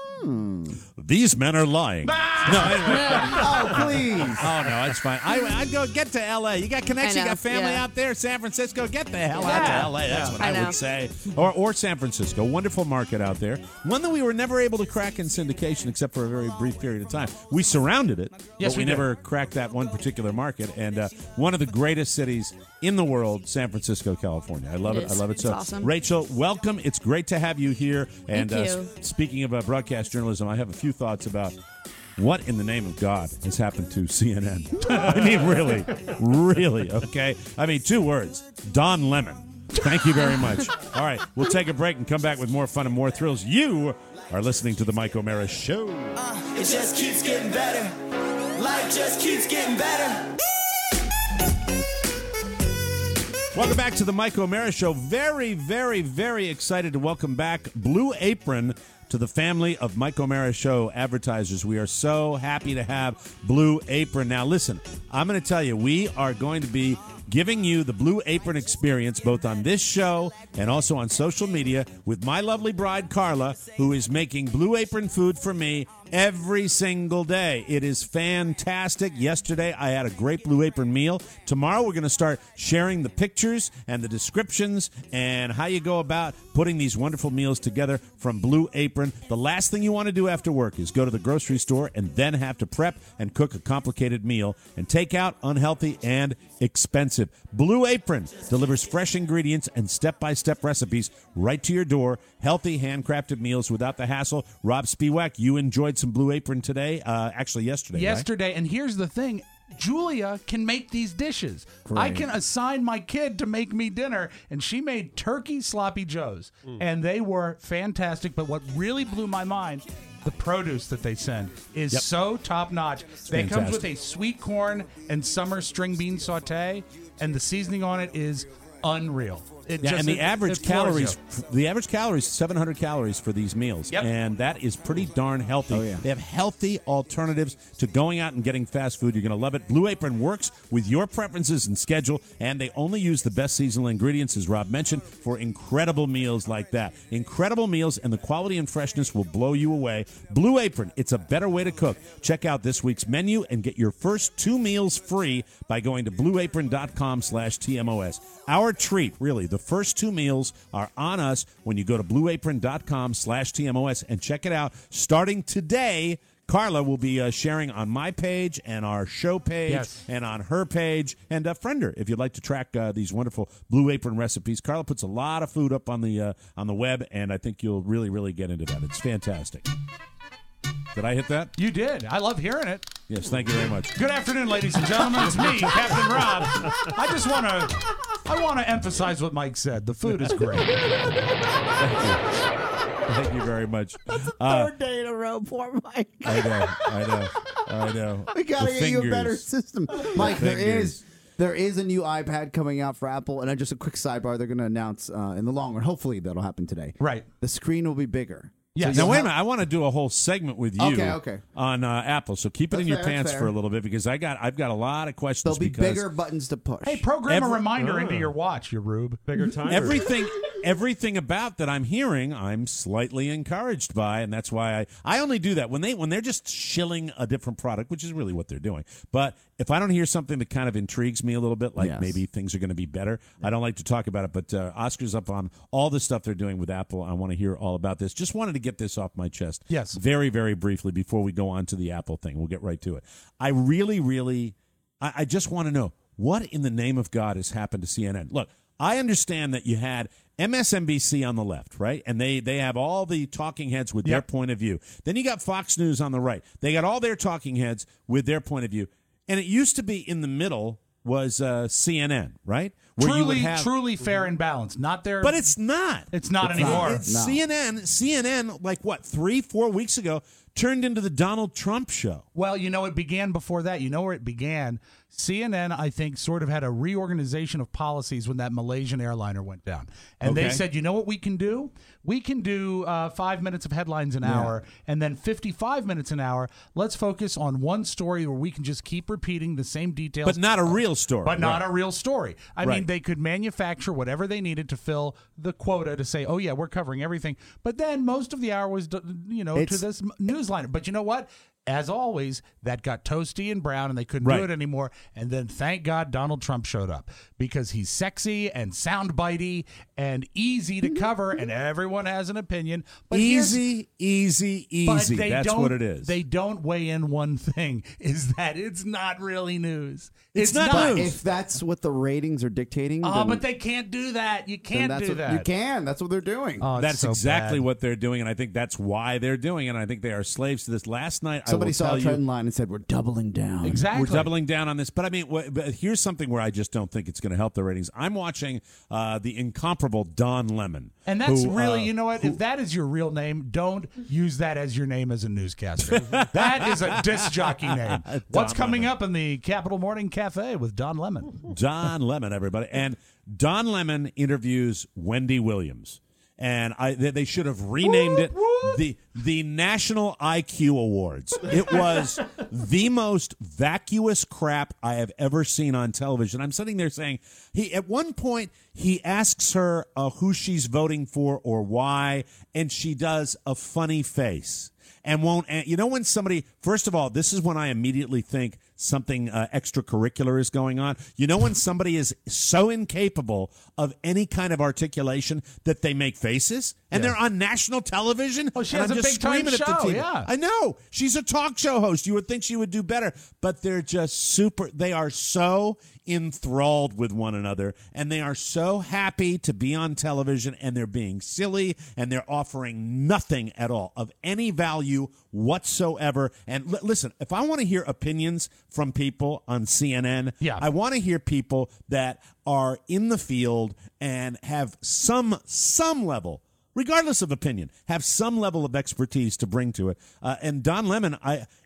These men are lying. No, anyway. Oh, please. Oh, no, it's fine. I'd go get to L.A. You got connections, I you know, got family yeah. out there, San Francisco. Get the hell out to L.A. That's what I I know. would say. Or San Francisco. Wonderful market out there. One that we were never able to crack in syndication except for a very brief period of time. We surrounded it, Yes, but we we did. never cracked that one particular market. And one of the greatest cities in the world, San Francisco, California. I love It it. I is. love it. It's So, awesome. Rachel, welcome. It's great to have you here. And Thank you. Speaking of broadcast journalism, I have a few thoughts about what in the name of God has happened to CNN. I mean, really, okay? I mean, 2 words, Don Lemon. Thank you very much. All right, we'll take a break and come back with more fun and more thrills. You are listening to The Mike O'Mara Show. It just keeps getting better. Life just keeps getting better. Welcome back to The Mike O'Mara Show. Very, very, very excited to welcome back Blue Apron to the family of Mike O'Mara Show advertisers. We are so happy to have Blue Apron. Now, listen, I'm going to tell you, we are going to be giving you the Blue Apron experience both on this show and also on social media with my lovely bride, Carla, who is making Blue Apron food for me every single day. It is fantastic. Yesterday, I had a great Blue Apron meal. Tomorrow, we're going to start sharing the pictures and the descriptions and how you go about putting these wonderful meals together from Blue Apron. The last thing you want to do after work is go to the grocery store and then have to prep and cook a complicated meal and take out unhealthy and expensive. Blue Apron delivers fresh ingredients and step-by-step recipes right to your door. Healthy, handcrafted meals without the hassle. Rob Spiewak, you enjoyed some Blue Apron today, actually yesterday, Yesterday, and here's the thing. Julia can make these dishes. I Right. can assign my kid to make me dinner, and she made turkey sloppy joes, and they were fantastic. But what really blew my mind, the produce that they send is Yep. so top notch. They comes fantastic. with a sweet corn and summer string bean saute, and the seasoning on it is unreal. It Yeah, just, and the it average floors calories, 700 calories for these meals, Yep. and that is pretty darn healthy. Oh, yeah. They have healthy alternatives to going out and getting fast food. You're going to love it. Blue Apron works with your preferences and schedule, and they only use the best seasonal ingredients, as Rob mentioned, for incredible meals like that. Incredible meals, and the quality and freshness will blow you away. Blue Apron, it's a better way to cook. Check out this week's menu and get your first 2 meals free by going to blueapron.com/TMOS. Our treat, really, the first 2 meals are on us when you go to blueapron.com/TMOS and check it out. Starting today, Carla will be sharing on my page and our show page and on her page. And friend her if you'd like to track these wonderful Blue Apron recipes. Carla puts a lot of food up on the web, and I think you'll really, really get into that. It's fantastic. Did I hit that? You did. I love hearing it. Yes, thank you very much. Good afternoon, ladies and gentlemen. It's me, Captain Rob. I want to emphasize what Mike said. The food is great. Thank you very much. Third day in a row, poor Mike. I know. We gotta get you a better system, Mike. There is a new iPad coming out for Apple, and just a quick sidebar: they're going to announce in the long run. Hopefully, that'll happen today. Right. The screen will be bigger. Yeah. So now wait a minute. I want to do a whole segment with you Okay. on Apple. So keep it in your pants for a little bit because I've got a lot of questions. There'll be bigger buttons to push. Hey, program a reminder into your watch, you rube. Bigger time. Everything about that I'm hearing, I'm slightly encouraged by, and that's why I only do that when they're just shilling a different product, which is really what they're doing. But if I don't hear something that kind of intrigues me a little bit, like maybe things are going to be better, I don't like to talk about it. But Oscar's up on all the stuff they're doing with Apple. I want to hear all about this. Just wanted to get this off my chest. Yes. Very, very briefly before we go on to the Apple thing. We'll get right to it. I really, really, I just want to know what in the name of God has happened to CNN. Look, I understand that you had MSNBC on the left, right? And they have all the talking heads with their point of view. Then you got Fox News on the right. They got all their talking heads with their point of view. And it used to be in the middle was CNN, right? Where truly fair and balanced. Not there. But it's not. It's not anymore. It's CNN, like what, 3-4 weeks ago, turned into the Donald Trump show. Well, it began before that. You know where it began? CNN, I think, sort of had a reorganization of policies when that Malaysian airliner went down. And they said, you know what we can do? We can do 5 minutes of headlines an hour and then 55 minutes an hour. Let's focus on one story where we can just keep repeating the same details. But not a real story. But not a real story. I mean, they could manufacture whatever they needed to fill the quota to say, oh, yeah, we're covering everything. But then most of the hour was, to this newsliner. But you know what? As always, that got toasty and brown, and they couldn't do it anymore. And then, thank God, Donald Trump showed up because he's sexy and soundbitey and easy to cover, and everyone has an opinion. But easy. That's what it is. They don't weigh in one thing, is that it's not really news. It's not news. If that's what the ratings are dictating. But they can't do that. You can't do that. You can. That's what they're doing. That's so exactly what they're doing, and I think that's why they're doing it. And I think they are slaves to this. Last night, somebody saw a trend line and said, we're doubling down. Exactly. We're doubling down on this. But I mean, but here's something where I just don't think it's going to help the ratings. I'm watching the incomparable Don Lemon. And that's really, you know what? If that is your real name, don't use that as your name as a newscaster. That is a disc jockey name. What's coming up in the Capital Morning Cafe with Don Lemon? Don Lemon, everybody. And Don Lemon interviews Wendy Williams. And they should have renamed it the National IQ Awards. It was the most vacuous crap I have ever seen on television. I'm sitting there saying, at one point, he asks her who she's voting for or why, and she does a funny face. And won't, when somebody, first of all, this is when I immediately think something extracurricular is going on. When somebody is so incapable of any kind of articulation that they make faces and they're on national television. Oh, she has a big time show. At the TV. Yeah, I know. She's a talk show host. You would think she would do better, but they're just they are so enthralled with one another, and they are so happy to be on television, and they're being silly, and they're offering nothing at all of any value whatsoever. And listen, if I want to hear opinions from people on CNN, I want to hear people that are in the field and have some level, regardless of opinion, have some level of expertise to bring to it. And Don Lemon,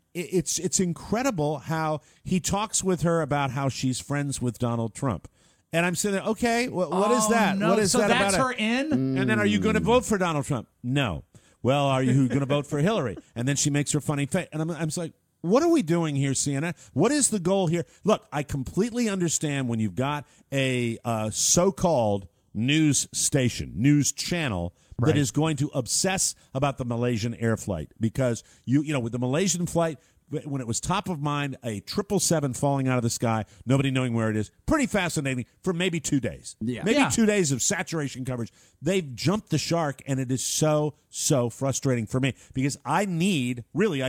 it's incredible how he talks with her about how she's friends with Donald Trump. And I'm saying, okay, what is that? No. What is that that's about her in? And then, are you going to vote for Donald Trump? No. Well, are you going to vote for Hillary? And then she makes her funny face. And I'm just like, what are we doing here, CNN? What is the goal here? Look, I completely understand when you've got a so-called news station, news channel, that is going to obsess about the Malaysian air flight, because with the Malaysian flight, when it was top of mind, a 777 falling out of the sky, nobody knowing where it is, pretty fascinating for maybe 2 days. Maybe 2 days of saturation coverage. They've jumped the shark, and it is so frustrating for me, because I do.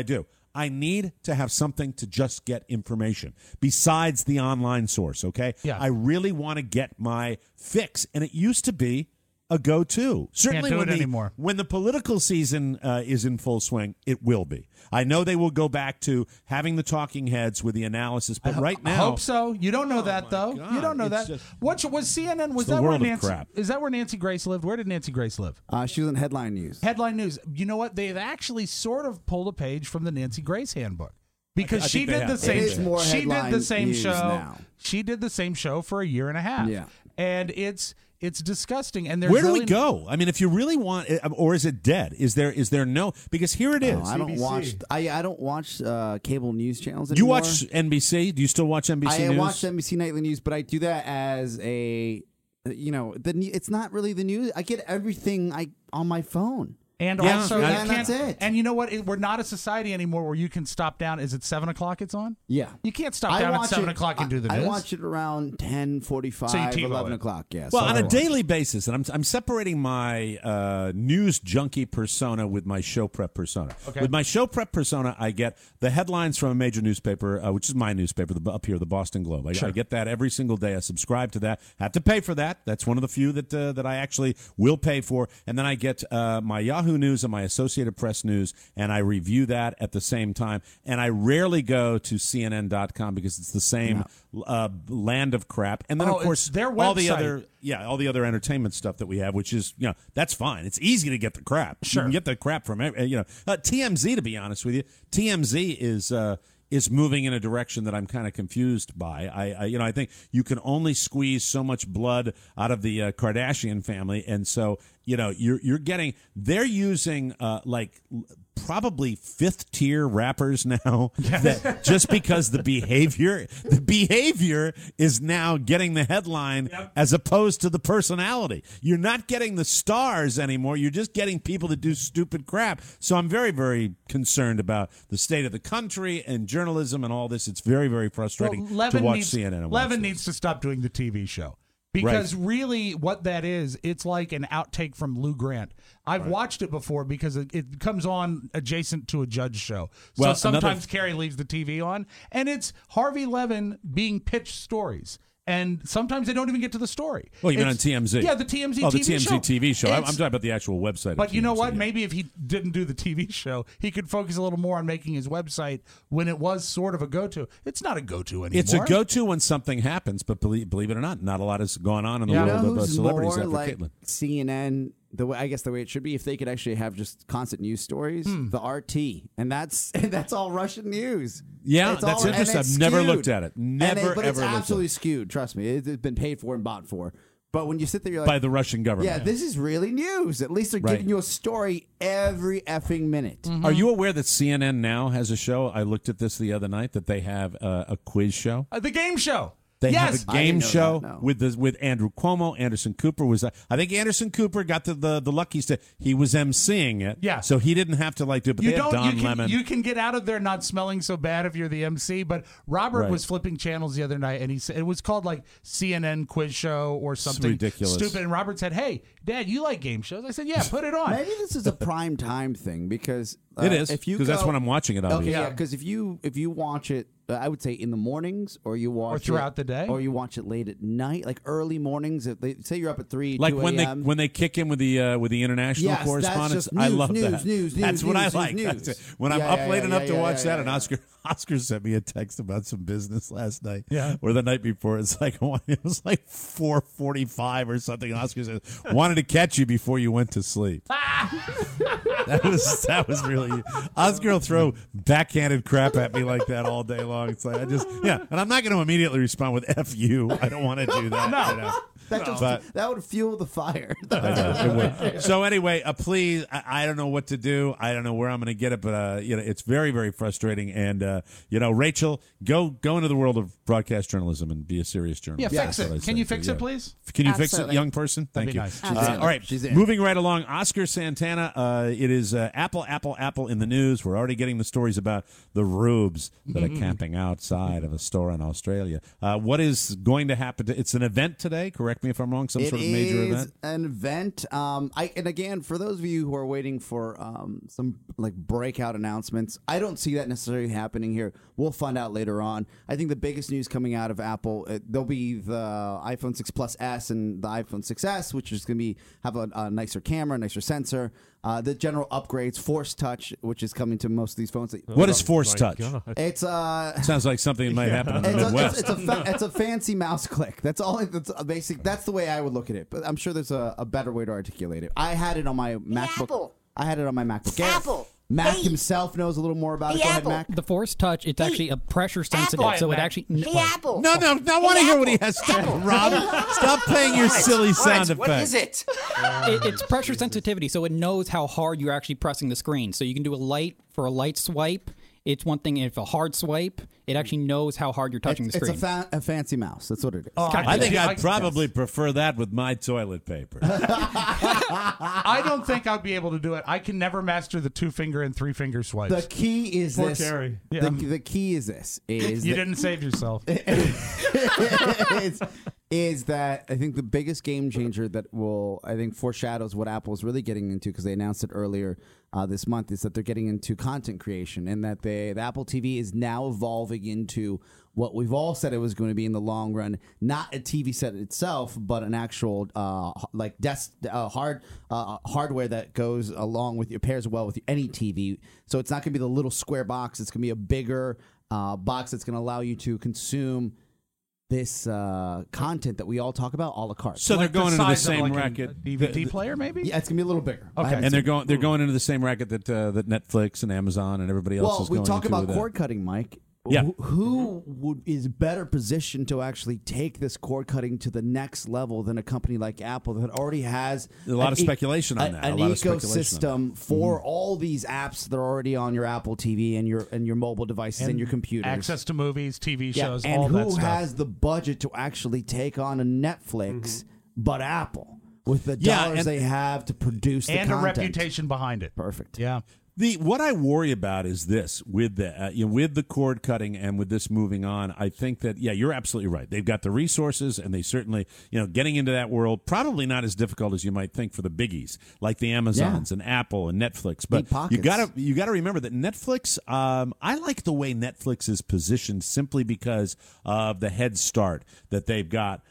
I need to have something to just get information besides the online source, okay? Yeah. I really want to get my fix, and it used to be a go-to. Certainly Can't do it anymore. When the political season is in full swing, it will be. I know they will go back to having the talking heads with the analysis, but right now... I hope so. You don't know that, though. God, You don't know it's that. just- What was CNN? Was It's the that where world of Nancy? crap. Is that where Nancy Grace lived? Where did Nancy Grace live? She was in Headline News. Headline News. You know what? They've actually sort of pulled a page from the Nancy Grace handbook because I she think they did the have. same. It is more She did headline the same news show. now. She did the same show for a year and a half. Yeah. And it's disgusting. And there's Where do really we go? I mean, if you really want, or is it dead? Is there no? Because here it is. I don't watch. I don't watch cable news channels Do you anymore. watch NBC? Do you still watch NBC I News? watch NBC Nightly News, but I do that as a, it's not really the news. I get everything on my phone. And Yeah, also, and you can't- that's it. And you know what? We're not a society anymore where you can stop down. Is it 7 o'clock? It's on. Yeah, You can't stop down at 7 o'clock and do the news. I watch it around 10:45, So you TiVo 11 it. o'clock. Yeah. Well, so on I a watch. daily basis, and I'm separating my news junkie persona with my show prep persona. Okay. With my show prep persona, I get the headlines from a major newspaper, which is my newspaper up here, the Boston Globe. I get that every single day. I subscribe to that. Have to pay for that. That's one of the few that I actually will pay for. And then I get my Yahoo News and my Associated Press News, and I review that at the same time. And I rarely go to CNN.com because it's the same land of crap. And then, Oh, of course, it's their all the website. all the other entertainment stuff that we have, which is, that's fine. It's easy to get the crap. Sure. You can get the crap from, TMZ, to be honest with you. TMZ is moving in a direction that I'm kind of confused by. I think you can only squeeze so much blood out of the Kardashian family, and so they're using probably fifth tier rappers now, that just because the behavior is now getting the headline as opposed to the personality. You're not getting the stars anymore. You're just getting people that do stupid crap. So I'm very, very concerned about the state of the country and journalism and all this. It's very, very frustrating to watch CNN. And watch Levin this. needs to stop doing the TV show. Because really what that is, it's like an outtake from Lou Grant. I've watched it before because it comes on adjacent to a judge show. So Well, sometimes Carrie leaves the TV on, and it's Harvey Levin being pitched stories. And sometimes they don't even get to the story. Well, you mean on TMZ? Yeah, the TMZ TV show. Oh, the TMZ TV show. I'm It's- talking about the actual website. But of you know TMZ, what? yeah. Maybe if he didn't do the TV show, he could focus a little more on making his website when it was sort of a go-to. It's not a go-to anymore. It's a go-to when something happens, but believe it or not a lot is going on in the You world know of who's celebrities more after like Caitlyn. CNN? The way it should be, if they could actually have just constant news stories, the RT, and that's all Russian news. Yeah, It's that's all- interesting. and it's I've never skewed. looked at it. But Never, it's ever looked at absolutely it. skewed. Trust me, it's been paid for and bought for. But when you sit there, you're like, By the Russian government. yeah, this is really news. At least they're Right. giving you a story every effing minute. Are you aware that CNN now has a show? I looked at this the other night, that they have a quiz show. The game show. They Yes. have a I didn't game know show that, no. with Andrew Cuomo. Anderson Cooper was. I think Anderson Cooper got the luckiest. He was emceeing it. Yeah. So he didn't have to do it. But they had Don Lemon. You can get out of there not smelling so bad if you're the MC. But Robert Right. was flipping channels the other night, and he said it was called like CNN quiz show or something ridiculous. stupid. And Robert said, "Hey, Dad, you like game shows?" I said, "Yeah, put it on." Maybe this is a prime time thing because It is, if you 'cause that's go- when I'm watching it, Okay, obviously. yeah, because if you watch it, I would say in the mornings, or you watch throughout it, the day? or you watch it late at night, like early mornings. If they say you're up at 3, Like 2 when a.m. they kick in with the international Yes, that's correspondence. just I news, love news, that. news, That's news, what I news, like. news. That's it. When I'm Yeah, up yeah, late yeah, enough to yeah, watch yeah, that, yeah, and yeah. Oscar sent me a text about some business last night. Yeah. Or the night before. It's like it was like 4:45 or something. And Oscar said, "Wanted to catch you before you went to sleep." That was really. Oscar will throw backhanded crap at me like that all day long. It's like and I'm not going to immediately respond with "F you." I don't want to do that. No. you know. that would fuel the fire. I know, it would. So anyway, please, I don't know what to do. I don't know where I'm going to get it, but it's very, very frustrating. And Rachel, go into the world of broadcast journalism and be a serious journalist. Yeah, fix That's what I it. say. Can you So, fix yeah. it, please? Can you fix it, Absolutely. young person? That'd Thank be you. nice. All right, She's in. moving right along. Oscar Santana. It is Apple in the news. We're already getting the stories about the rubes that are camping outside of a store in Australia. What is going to happen? It's an event today, correct correct me if I'm wrong. Some sort of major event. It is an event. And again, for those of you who are waiting for some like breakout announcements, I don't see that necessarily happening here. We'll find out later on. I think the biggest news coming out of Apple, there'll be the iPhone 6 Plus S and the iPhone 6S, which is going to have a nicer camera, nicer sensor. The general upgrades, Force Touch, which is coming to most of these phones. What is Force Touch? It's sounds like something that might happen in the Midwest. It's a fancy mouse click. That's all. That's basic. That's the way I would look at it. But I'm sure there's a better way to articulate it. I had it on my MacBook. Apple. I had it on my MacBook. Apple. Mac himself knows a little more about it. Go ahead, Mac. The Force Touch, it's actually a pressure sensitive, so it actually. Apple. No, I want to hear what he has to say. Rob, stop playing your silly sound effects. What is it? It's pressure sensitivity, so it knows how hard you're actually pressing the screen. So you can do a light swipe. It's one thing. If a hard swipe, it actually knows how hard you're touching the screen. It's a fancy mouse. That's what it is. I think I'd probably prefer that with my toilet paper. I don't think I'd be able to do it. I can never master the 2-finger and 3-finger swipes. The key is Poor this. Terry. The key is this. You didn't save yourself. Is that I think the biggest game changer that foreshadows what Apple is really getting into, because they announced it earlier this month, is that they're getting into content creation, and that the Apple TV is now evolving into what we've all said it was going to be in the long run, not a TV set itself, but an actual hardware that goes along with pairs well with any TV. So it's not going to be the little square box. It's going to be a bigger box that's going to allow you to consume this content that we all talk about a la carte. So they're going into the same racket. A DVD player, maybe? Yeah, it's gonna be a little bigger. Okay, and they're going into the same racket that Netflix and Amazon and everybody else is going into. Well, we talk about cord cutting, Mike. Yeah. Who is better positioned to actually take this cord cutting to the next level than a company like Apple that already has a lot of speculation on that. An ecosystem for all these apps that are already on your Apple TV and your mobile devices and your computers. Access to movies, TV shows, and all that who stuff. has the budget to actually take on a Netflix but Apple with the dollars they have to produce the content. And a reputation behind it. Perfect. Yeah. What I worry about is this with the cord cutting and with this moving on. I think that you're absolutely right. They've got the resources, and they certainly getting into that world probably not as difficult as you might think for the biggies like the Amazons and Apple and Netflix. But you gotta remember that Netflix. I like the way Netflix is positioned simply because of the head start that they've got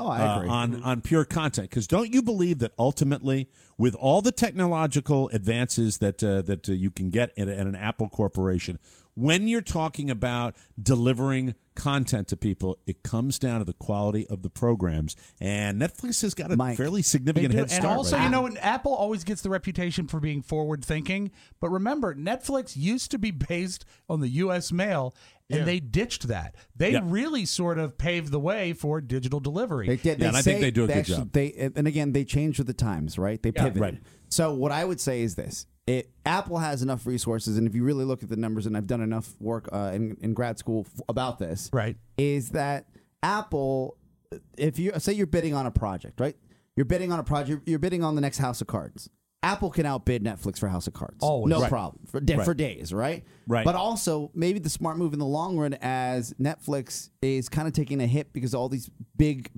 on pure content. Because don't you believe that ultimately, with all the technological advances that you can get at an Apple corporation, when you're talking about delivering content to people, it comes down to the quality of the programs. And Netflix has got a fairly significant head start. And also, Apple always gets the reputation for being forward-thinking. But remember, Netflix used to be based on the U.S. mail, and they ditched that. They really sort of paved the way for digital delivery. They did. And I think they do a good job. And again, they changed with the times, right? They pivoted. Right. So what I would say is this. Apple has enough resources, and if you really look at the numbers, and I've done enough work in grad school about this, right? Is that Apple, if you say you're bidding on a project, right? You're bidding on a project, you're bidding on the next House of Cards. Apple can outbid Netflix for House of Cards. Always. No problem. For days, right? Right. But also, maybe the smart move in the long run, as Netflix is kind of taking a hit because all these big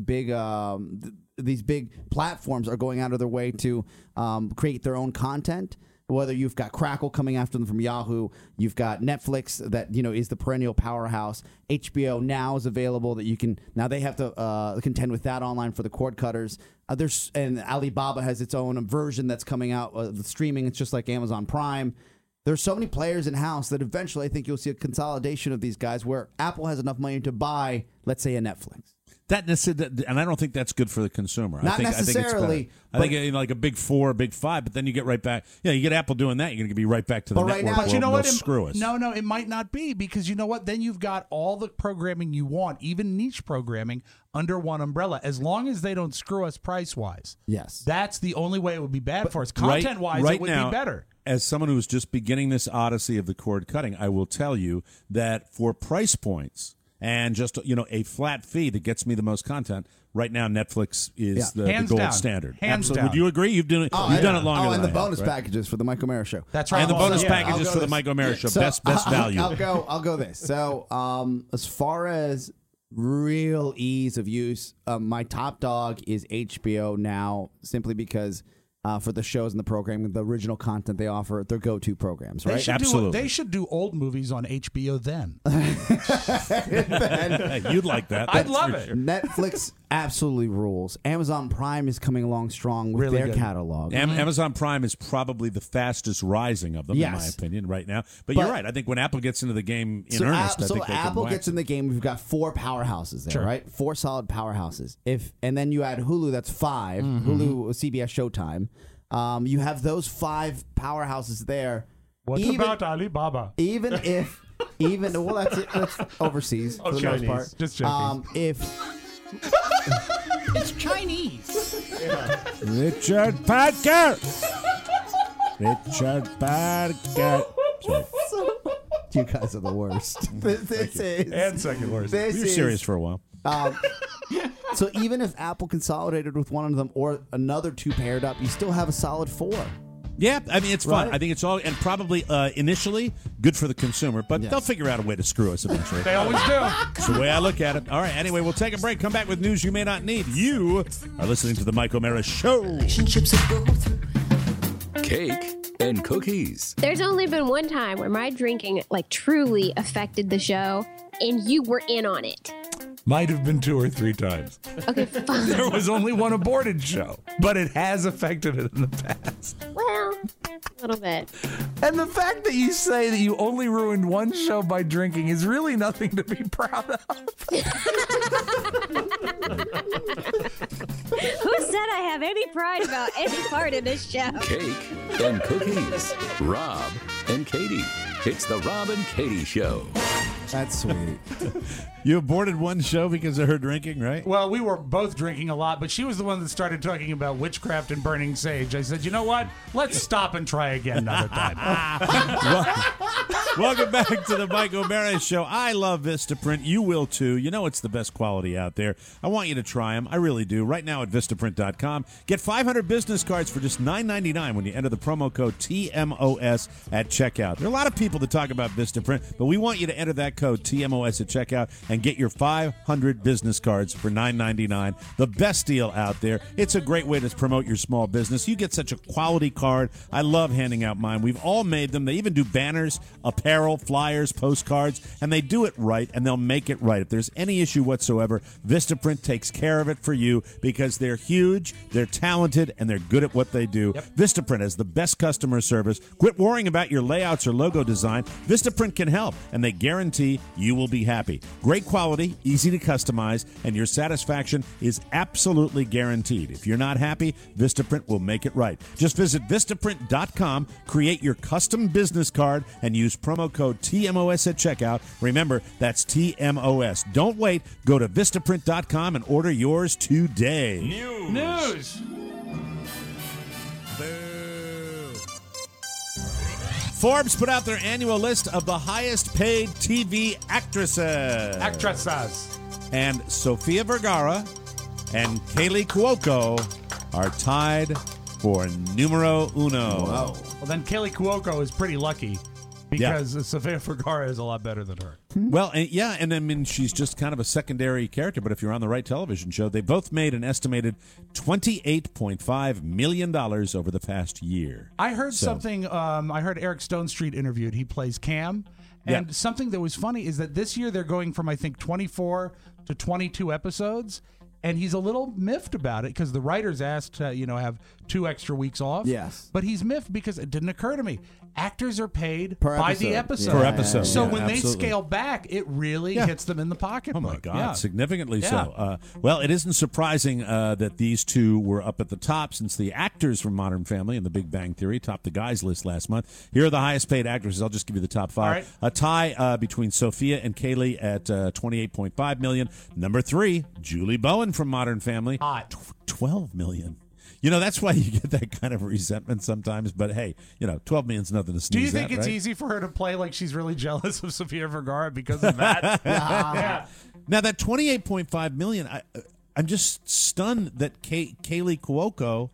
platforms are going out of their way to create their own content. Whether you've got Crackle coming after them from Yahoo, you've got Netflix that is the perennial powerhouse. HBO Now is available that you can now they have to contend with that online for the cord cutters. And Alibaba has its own version that's coming out with streaming. It's just like Amazon Prime. There's so many players in house that eventually I think you'll see a consolidation of these guys where Apple has enough money to buy, let's say, a Netflix. And I don't think that's good for the consumer. Not necessarily. I think like a big 4, big 5, but then you get right back. You get Apple doing that, you're going to be right back to the network. But you know what? Screw us. No, it might not be, because you know what? Then you've got all the programming you want, even niche programming, under one umbrella. As long as they don't screw us price-wise. Yes. That's the only way it would be bad for us. Content-wise, it would be better. As someone who is just beginning this odyssey of the cord cutting, I will tell you that for price points and just a flat fee that gets me the most content, right now Netflix is the gold standard. Hands Absolutely. down. Would you agree? You've done it longer and the than bonus I have, right? packages for the Mike O'Mara Show. That's right. And the bonus packages for the Mike O'Mara Show. So, best value. I'll go this. So as far as real ease of use. My top dog is HBO Now, simply because for the shows and the programming, the original content they offer, their go-to programs, right? They should do old movies on HBO then. You'd like that. I'd love it. Netflix absolutely rules. Amazon Prime is coming along strong with their catalog. Amazon Prime is probably the fastest rising of them, in my opinion, right now. But you're right. I think when Apple gets into the game in earnest, I think they Apple can gets in the game. We've got 4 powerhouses there, right? 4 solid powerhouses. And then you add Hulu, that's 5. Hulu, CBS, Showtime. You have those 5 powerhouses there. What about Alibaba? Even well, that's it. That's overseas for the most part. Just checking. It's Chinese. Richard Parker. Richard Parker. You guys are the worst. This is and second worst. We were serious for a while. So even if Apple consolidated with one of them or another 2 paired up, you still have a solid 4. Yeah, I mean, it's fun. Right? I think it's all, and probably initially good for the consumer, but they'll figure out a way to screw us eventually. They always do. It's the way I look at it. All right, anyway, we'll take a break, come back with news you may not need. You are listening to The Mike O'Mara Show. Cake and cookies. There's only been one time where my drinking truly affected the show, and you were in on it. Might have been 2 or 3 times. Okay, fine. There was only one aborted show, but it has affected it in the past. Well, a little bit. And the fact that you say that you only ruined one show by drinking is really nothing to be proud of. Who said I have any pride about any part of this show? Cake and cookies. Rob and Katie. It's the Rob and Katie Show. That's sweet. You aborted one show because of her drinking, right? Well, we were both drinking a lot, but she was the one that started talking about witchcraft and burning sage. I said, you know what? Let's stop and try again another time. Welcome back to the Mike O'Mara Show. I love Vistaprint. You will too. You know it's the best quality out there. I want you to try them. I really do. Right now at Vistaprint.com. Get 500 business cards for just $9.99 when you enter the promo code TMOS at checkout. There are a lot of people that talk about Vistaprint, but we want you to enter that code TMOS at checkout and get your 500 business cards for $9.99. The best deal out there. It's a great way to promote your small business. You get such a quality card. I love handing out mine. We've all made them. They even do banners, apparel, flyers, postcards, and they do it right, and they'll make it right. If there's any issue whatsoever, Vistaprint takes care of it for you because they're huge, they're talented, and they're good at what they do. Vistaprint has the best customer service. Quit worrying about your layouts or logo design. Vistaprint can help, and they guarantee you will be happy. Great quality, easy to customize, and your satisfaction is absolutely guaranteed. If you're not happy, Vistaprint will make it right. Just visit Vistaprint.com, create your custom business card, and use promo code TMOS at checkout. Remember, that's TMOS. Don't wait. Go to Vistaprint.com and order yours today. News. Forbes put out their annual list of the highest paid TV actresses. And Sofia Vergara and Kaylee Cuoco are tied for numero uno. Wow. Well, then Kaylee Cuoco is pretty lucky because Sofia Vergara is a lot better than her. Well, and I mean, she's just kind of a secondary character, but if you're on the right television show, they both made an estimated $28.5 million over the past year. I heard something, I heard Eric Stone Street interviewed. He plays Cam. And something that was funny is that this year they're going from, I think, 24 to 22 episodes. And he's a little miffed about it because the writers asked to, have 2 extra weeks off. Yes. But he's miffed because it didn't occur to me. Actors are paid per by episode. the episode. Per episode. So when they scale back, it really hits them in the pocketbook. Oh, my God. Significantly so. Well, it isn't surprising that these two were up at the top since the actors from Modern Family and The Big Bang Theory topped the guys list last month. Here are the highest paid actresses. I'll just give you the top 5. Right. A tie between Sophia and Kaylee at $28.5 million. Number 3, Julie Bowen from Modern Family. Hot. $12 million. That's why you get that kind of resentment sometimes. But hey, $12 million's nothing to sneeze at. Do you think it's right? easy for her to play like she's really jealous of Sofia Vergara because of that? Yeah. Now that $28.5 million, I'm just stunned that Kaylee Cuoco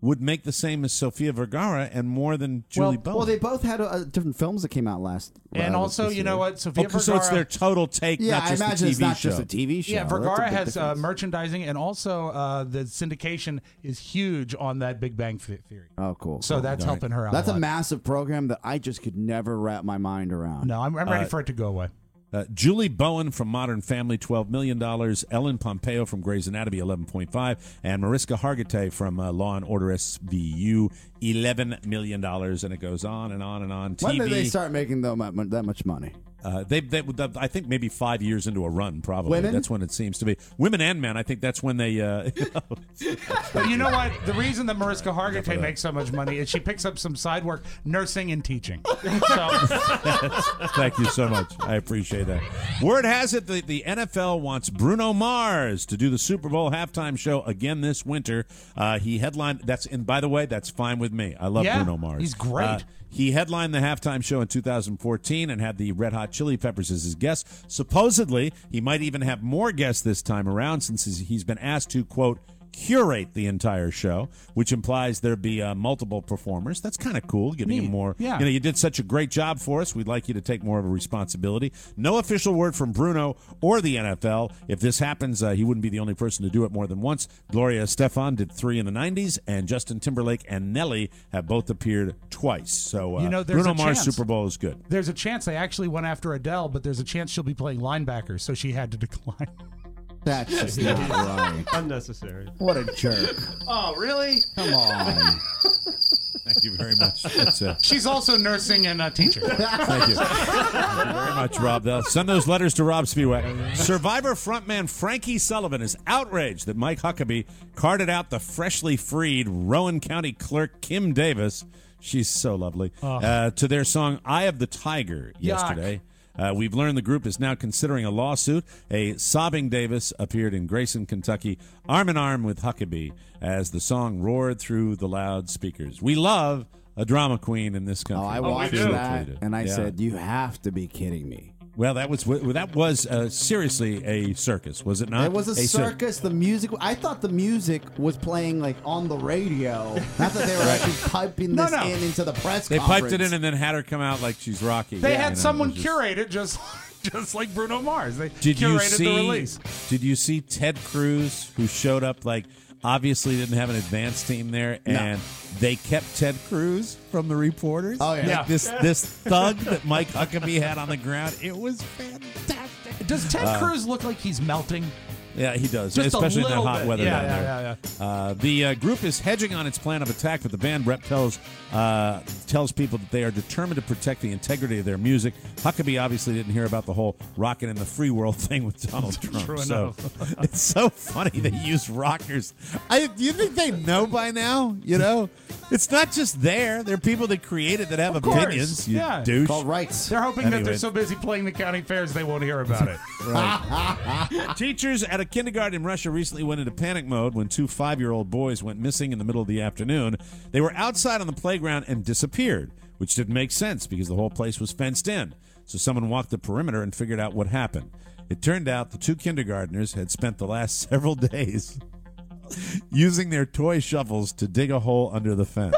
would make the same as Sofia Vergara and more than Julie Bowen. Well, they both had different films that came out And also, you know what? Sofia Vergara. So it's their total take, Yeah, not just I imagine the TV it's not show. just a TV show. Yeah, That's a Vergara big has difference. merchandising, and also the syndication is huge on that Big Bang Theory. Oh, cool. So that's helping her out. That's a a lot. massive program that I just could never wrap my mind around. No, I'm ready for it to go away. Julie Bowen from Modern Family, $12 million. Ellen Pompeo from Grey's Anatomy, $11.5. And Mariska Hargitay from Law & Order SVU, $11 million. And it goes on and on and on. When TV, did they start making that much money? they I think maybe 5 years into a run, probably. Women? That's when it seems to be. Women and men, I think that's when they... But you know what? The reason that Mariska Hargitay makes so much money is she picks up some side work, nursing and teaching. So. Thank you so much. I appreciate that. Word has it that the NFL wants Bruno Mars to do the Super Bowl halftime show again this winter. He headlined. And by the way, that's fine with me. I love Bruno Mars. He's great. He headlined the halftime show in 2014 and had the Red Hot Chili Peppers as his guest. Supposedly, he might even have more guests this time around since he's been asked to, quote, curate the entire show, which implies there'd be multiple performers. That's kind of cool, giving him more. Yeah. You did such a great job for us. We'd like you to take more of a responsibility. No official word from Bruno or the NFL. If this happens, he wouldn't be the only person to do it more than once. Gloria Estefan did 3 in the 90s, and Justin Timberlake and Nelly have both appeared twice. So there's Bruno a Mars chance. Super Bowl is good. There's a chance they actually went after Adele, but there's a chance she'll be playing linebacker, so she had to decline. That's just not right. Unnecessary. What a jerk. Oh, really? Come on. Thank you very much. That's, She's also nursing and teaching. Thank you. Thank you very much, Rob. Send those letters to Rob Spiewak. Survivor frontman Frankie Sullivan is outraged that Mike Huckabee carted out the freshly freed Rowan County clerk Kim Davis. She's so lovely. To their song "Eye of the Tiger" yesterday. We've learned the group is now considering a lawsuit. A sobbing Davis appeared in Grayson, Kentucky, arm in arm with Huckabee as the song roared through the loudspeakers. We love a drama queen in this country. Oh, I watched that, and I said, you have to be kidding me. Well, that was seriously a circus, was it not? It was a circus. The music. I thought the music was playing like on the radio. Not that they were actually piping this into the press. They conference. piped it in and then had her come out like she's Rocky. They had someone curate it just like Bruno Mars. They curated the release. Did you see Ted Cruz, who showed up like obviously didn't have an advance team there, and they kept Ted Cruz from the reporters? Oh, yeah. Like this thug that Mike Huckabee had on the ground. It was fantastic. Does Ted Cruz look like he's melting? Yeah, he does, Just especially in the hot bit. weather down there. The group is hedging on its plan of attack, but the band rep tells people that they are determined to protect the integrity of their music. Huckabee obviously didn't hear about the whole rockin' in the free world thing with Donald Trump. True So it's so funny they use rockers. Do you think they know by now? You know, it's not just there. There are people that create it that have opinions. You douche. Called rights. They're hoping that they're so busy playing the county fairs they won't hear about it. Teachers at a kindergarten in Russia recently went into panic mode when 2 5-year-old boys went missing in the middle of the afternoon. They were outside on the playground and disappeared, which didn't make sense because the whole place was fenced in. So someone walked the perimeter and figured out what happened. It turned out the 2 kindergartners had spent the last several days using their toy shovels to dig a hole under the fence.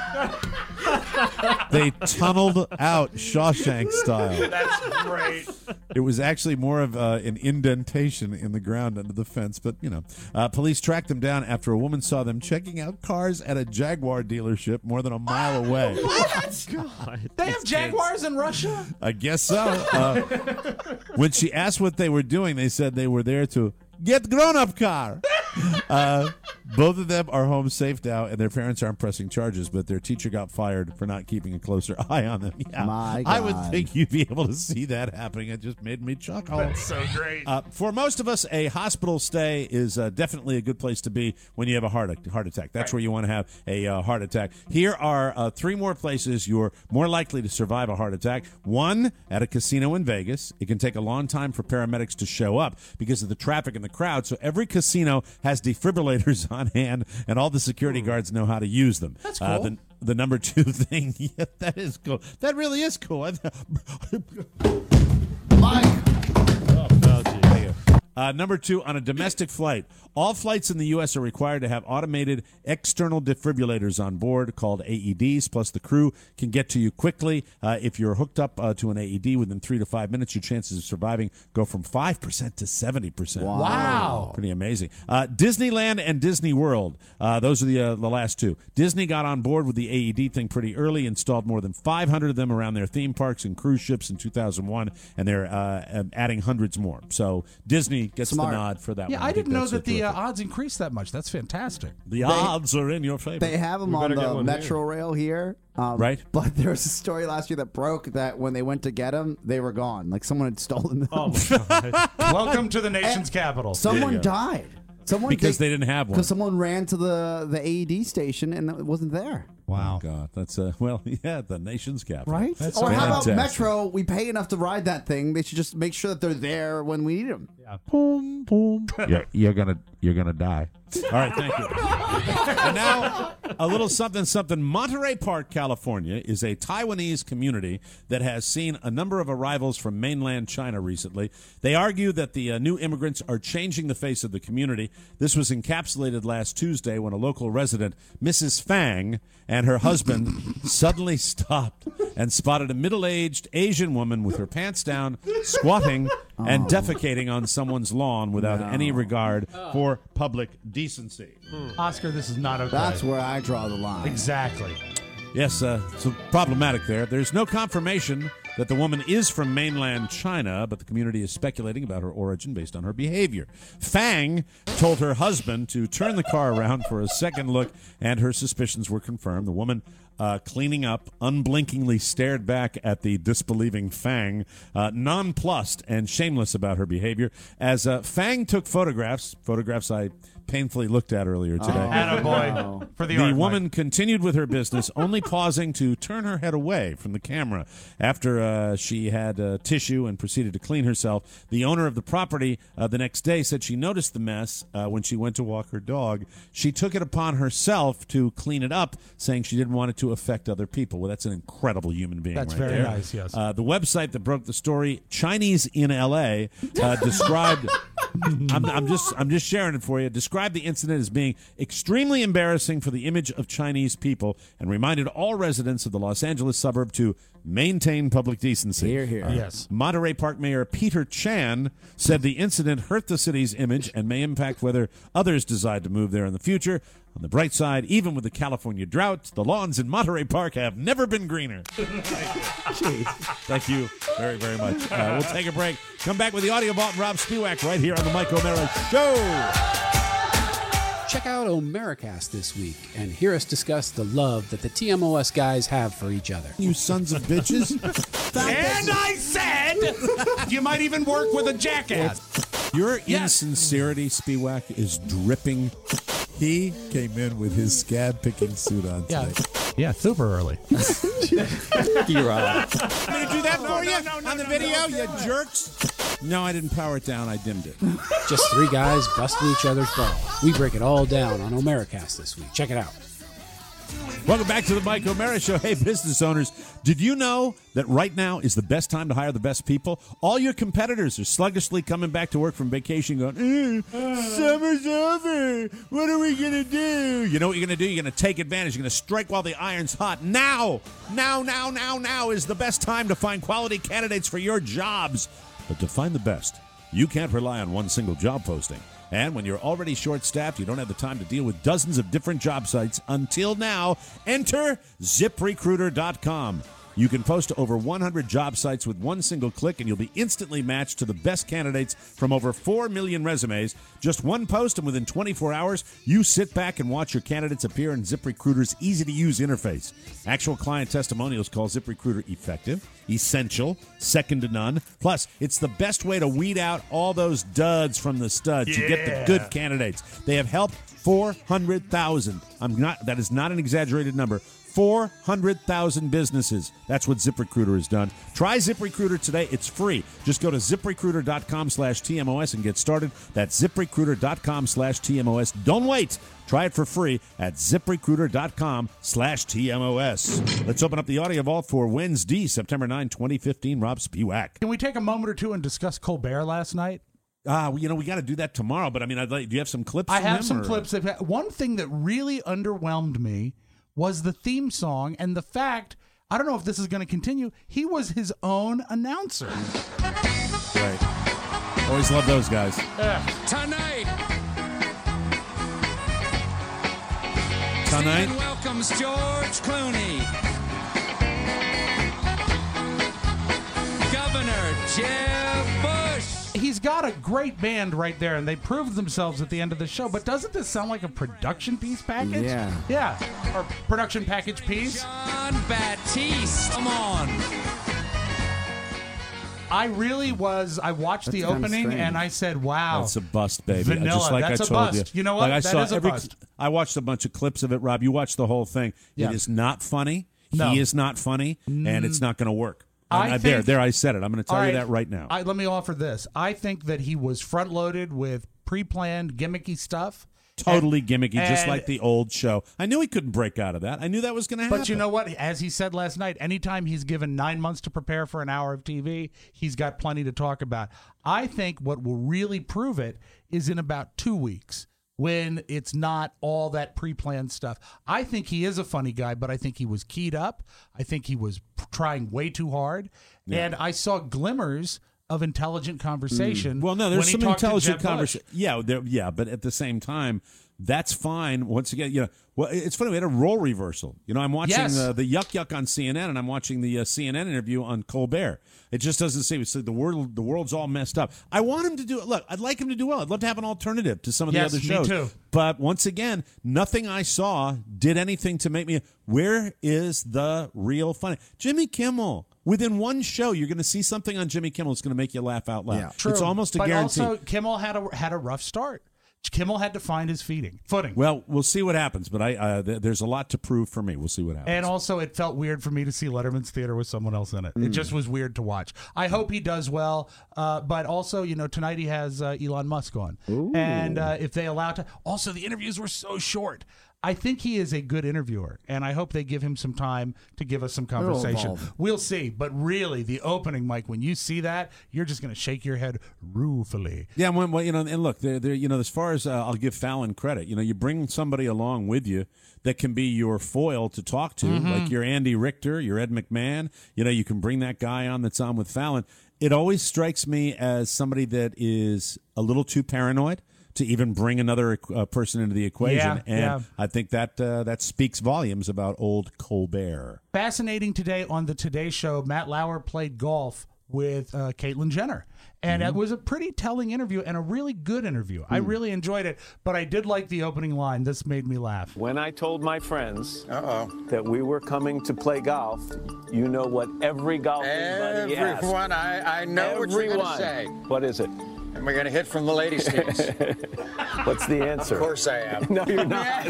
They tunneled out Shawshank style. That's great. It was actually more of an indentation in the ground under the fence, but, police tracked them down after a woman saw them checking out cars at a Jaguar dealership more than a mile away. What? God. They have Jaguars in Russia? I guess so. When she asked what they were doing, they said they were there to get grown-up car. Both of them are home safe now, and their parents aren't pressing charges, but their teacher got fired for not keeping a closer eye on them. Yeah, My I would God. think you'd be able to see that happening. It just made me chuckle. That's so great. For most of us, a hospital stay is definitely a good place to be when you have a heart attack. That's where you want to have a heart attack. Here are 3 more places you're more likely to survive a heart attack. 1, at a casino in Vegas. It can take a long time for paramedics to show up because of the traffic and the crowd, so every casino has defibrillators on hand, and all the security guards know how to use them. That's cool. The number 2 thing, yeah, that is cool. That really is cool. Number 2, on a domestic flight, all flights in the U.S. are required to have automated external defibrillators on board called AEDs, plus the crew can get to you quickly. If you're hooked up to an AED within 3 to 5 minutes, your chances of surviving go from 5% to 70%. Wow. Pretty amazing. Disneyland and Disney World, those are the last 2. Disney got on board with the AED thing pretty early, installed more than 500 of them around their theme parks and cruise ships in 2001, and they're adding hundreds more. So Disney gets the nod for that Yeah, one. I didn't know that's that the terrific. odds increased that much. That's fantastic. The odds are in your favor. They have them on the Metro Rail here. Right. But there was a story last year that broke that when they went to get them, they were gone. Like someone had stolen them. Oh, my God. Welcome to the nation's capital. Someone died. Because they didn't have one. Because someone ran to the AED station and it wasn't there. Wow. Oh, God. That's, the nation's capital. Right? That's Or how about fantastic. Metro? We pay enough to ride that thing. They should just make sure that they're there when we need them. Yeah. Boom, boom. You're gonna die. All right, thank you. And now a little something. Monterey Park, California, is a Taiwanese community that has seen a number of arrivals from mainland China recently. They argue that the new immigrants are changing the face of the community. This was encapsulated last Tuesday when a local resident, Mrs. Fang, and her husband suddenly stopped and spotted a middle-aged Asian woman with her pants down, squatting and defecating on someone's lawn without any regard for public decency. Oscar, this is not okay. That's where I draw the line. Exactly. Yes, so problematic there. There's no confirmation that the woman is from mainland China, but the community is speculating about her origin based on her behavior. Fang told her husband to turn the car around for a second look, and her suspicions were confirmed. The woman cleaning up unblinkingly stared back at the disbelieving Fang, nonplussed and shameless about her behavior. As Fang took photographs I painfully looked at earlier today. Attaboy. For the art, woman continued with her business, only pausing to turn her head away from the camera. After she had tissue and proceeded to clean herself, the owner of the property the next day said she noticed the mess when she went to walk her dog. She took it upon herself to clean it up, saying she didn't want it to affect other people. Well, that's an incredible human being. That's right very there. nice, yes. The website that broke the story, Chinese in L.A., described. I'm just sharing it for you. Described the incident as being extremely embarrassing for the image of Chinese people and reminded all residents of the Los Angeles suburb to maintain public decency. Hear, hear. Yes. Monterey Park Mayor Peter Chan said the incident hurt the city's image and may impact whether others decide to move there in the future. On the bright side, even with the California drought, the lawns in Monterey Park have never been greener. Thank you very, very much. We'll take a break. Come back with the Audio Vault and Rob Spiewak right here on the Mike O'Mara Show. Check out Omericast this week and hear us discuss the love that the TMOS guys have for each other. You sons of bitches. And I said you might even work with a jackass. Your insincerity, Spiewak, is dripping. He came in with his scab-picking suit on today. Yeah, super early. You're right. I'm going to do that for you on the video, you jerks. No, I didn't power it down. I dimmed it. Just three guys busting each other's balls. We break it all down on Omericast this week. Check it out. Welcome back to the Mike O'Mara Show. Hey, business owners, did you know that right now is the best time to hire the best people? All your competitors are sluggishly coming back to work from vacation going, summer's over. What are we going to do? You know what you're going to do? You're going to take advantage. You're going to strike while the iron's hot. Now is the best time to find quality candidates for your jobs. But to find the best, you can't rely on one single job posting. And when you're already short-staffed, you don't have the time to deal with dozens of different job sites. Until now, enter ZipRecruiter.com. You can post to over 100 job sites with one single click, and you'll be instantly matched to the best candidates from over 4 million resumes. Just one post, and within 24 hours, you sit back and watch your candidates appear in ZipRecruiter's easy-to-use interface. Actual client testimonials call ZipRecruiter effective, essential, second to none. Plus, it's the best way to weed out all those duds from the studs. You get the good candidates. They have helped 400,000. That is not an exaggerated number. 400,000 businesses. That's what ZipRecruiter has done. Try ZipRecruiter today. It's free. Just go to ZipRecruiter.com/TMOS and get started. That's ZipRecruiter.com/TMOS. Don't wait. Try it for free at ZipRecruiter.com/TMOS. Let's open up the audio vault for Wednesday, September 9, 2015. Rob Spiewak. Can we take a moment or two and discuss Colbert last night? We got to do that tomorrow. But I mean, do you have some clips? I from have him, some or? clips. One thing that really underwhelmed me was the theme song and the fact, I don't know if this is going to continue, he was his own announcer. Right. Always love those guys. Tonight, Tonight welcomes George Clooney, Governor Jeb Bush. He's got a great band right there, and they proved themselves at the end of the show. But doesn't this sound like a production piece package? Yeah. Yeah. Or production package piece. John Baptiste, come on. I watched the opening and I said, wow. That's a bust, baby. Vanilla, Just like that's I a told bust. You. You know what? Like That is a bust. I watched a bunch of clips of it, Rob. You watched the whole thing. Yeah. It is not funny. No. He is not funny, and it's not going to work. I think- there, I said it. I'm going to tell you that right now. Let me offer this. I think that he was front-loaded with pre-planned, gimmicky stuff. Totally gimmicky, just and- like the old show. I knew he couldn't break out of that. I knew that was going to happen. But you know what? As he said last night, anytime he's given 9 months to prepare for an hour of TV, he's got plenty to talk about. I think what will really prove it is in about 2 weeks, when it's not all that pre-planned stuff. I think he is a funny guy, but I think he was keyed up. I think he was trying way too hard. Yeah. And I saw glimmers of intelligent conversation. Well, no, there's when he some talked to intelligent Jeb Bush. conversation. Yeah, but at the same time, that's fine. Once again, well, it's funny. We had a role reversal. I'm watching Yes. the Yuck Yuck on CNN, and I'm watching the CNN interview on Colbert. It just doesn't seem. It's like the world's all messed up. I want him to do it. Look, I'd like him to do well. I'd love to have an alternative to some of the Yes, other me shows. too. But once again, nothing I saw did anything to make me. Where is the real funny? Jimmy Kimmel. Within one show, you're going to see something on Jimmy Kimmel that's going to make you laugh out loud. Yeah. True. It's almost a but guarantee. also, Kimmel had a rough start. Kimmel had to find his footing. Well, we'll see what happens, but there's a lot to prove for me. We'll see what happens. And also, it felt weird for me to see Letterman's Theater with someone else in it. It just was weird to watch. I hope he does well, but also, tonight he has Elon Musk on. Ooh. And if they allow to... Also, the interviews were so short. I think he is a good interviewer, and I hope they give him some time to give us some conversation. We'll see. But really, the opening, Mike, when you see that, you're just going to shake your head ruefully. Yeah, and look, as far as I'll give Fallon credit, you bring somebody along with you that can be your foil to talk to, like your Andy Richter, your Ed McMahon. You can bring that guy on that's on with Fallon. It always strikes me as somebody that is a little too paranoid to even bring another person into the equation. I think that speaks volumes about old Colbert. Fascinating today on the Today Show, Matt Lauer played golf with Caitlyn Jenner. And it was a pretty telling interview and a really good interview. I really enjoyed it, but I did like the opening line. This made me laugh. When I told my friends that we were coming to play golf, you know what every golfing buddy asked. Everyone, I know what you're going to say. What is it? Am I going to hit from the ladies' tees? What's the answer? Of course I am. No, you're not.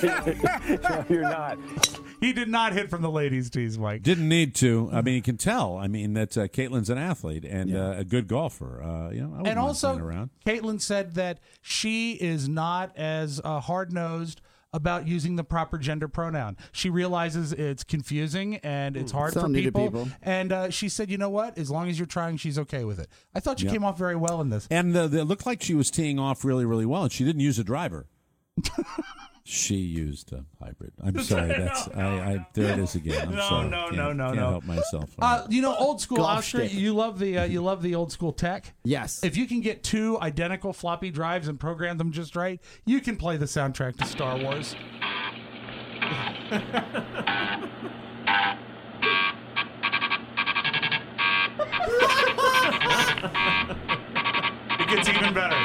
No, you're not. He did not hit from the ladies' tees, Mike. Didn't need to. I mean, you can tell. I mean, that Caitlyn's an athlete and a good golfer. I wouldn't And mind playing also, around. Caitlyn said that she is not as hard-nosed about using the proper gender pronoun. She realizes it's confusing and it's hard for people. And she said, you know what? As long as you're trying, she's okay with it. I thought she came off very well in this. And it looked like she was teeing off really, really well, and she didn't use a driver. She used a hybrid. I'm sorry. That's there it is again. I'm sorry. Can't help myself. Old school Golf Oscar. stick. You love the old school tech. Yes. If you can get two identical floppy drives and program them just right, you can play the soundtrack to Star Wars. It gets even better.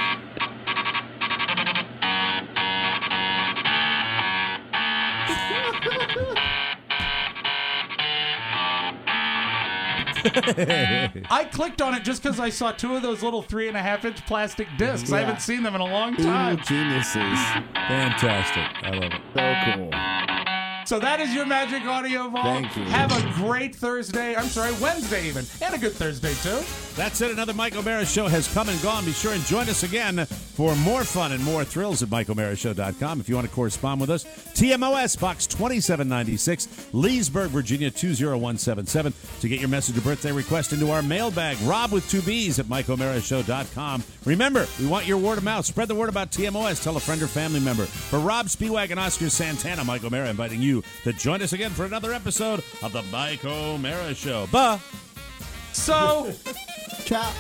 I clicked on it just because I saw two of those little 3.5-inch plastic discs. I haven't seen them in a long time. Ooh, geniuses. Fantastic. I love it. So cool. So that is your Magic Audio Vault. Thank you. Have a great Thursday. I'm sorry, Wednesday even. And a good Thursday, too. That's it. Another Mike O'Mara Show has come and gone. Be sure and join us again for more fun and more thrills at MikeO'MaraShow.com. If you want to correspond with us, TMOS, Box 2796, Leesburg, Virginia, 20177. To get your message or birthday request into our mailbag, Rob with 2 B's at MikeO'MaraShow.com. Remember, we want your word of mouth. Spread the word about TMOS. Tell a friend or family member. For Rob Spiewak and Oscar Santana, Mike O'Mara inviting you to join us again for another episode of the Mike O'Mara Show. Bye. So, ciao.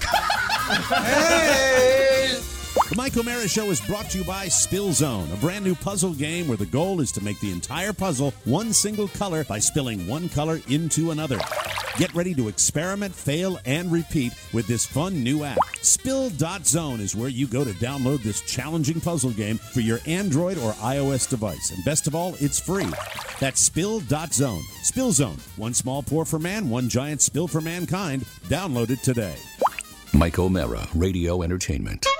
The Mike O'Mara Show is brought to you by Spill Zone, a brand new puzzle game where the goal is to make the entire puzzle one single color by spilling one color into another. Get ready to experiment, fail, and repeat with this fun new app. Spill.zone is where you go to download this challenging puzzle game for your Android or iOS device. And best of all, it's free. That's Spill.zone. Spill Zone. One small pour for man, one giant spill for mankind. Download it today. Mike O'Mara, Radio Entertainment.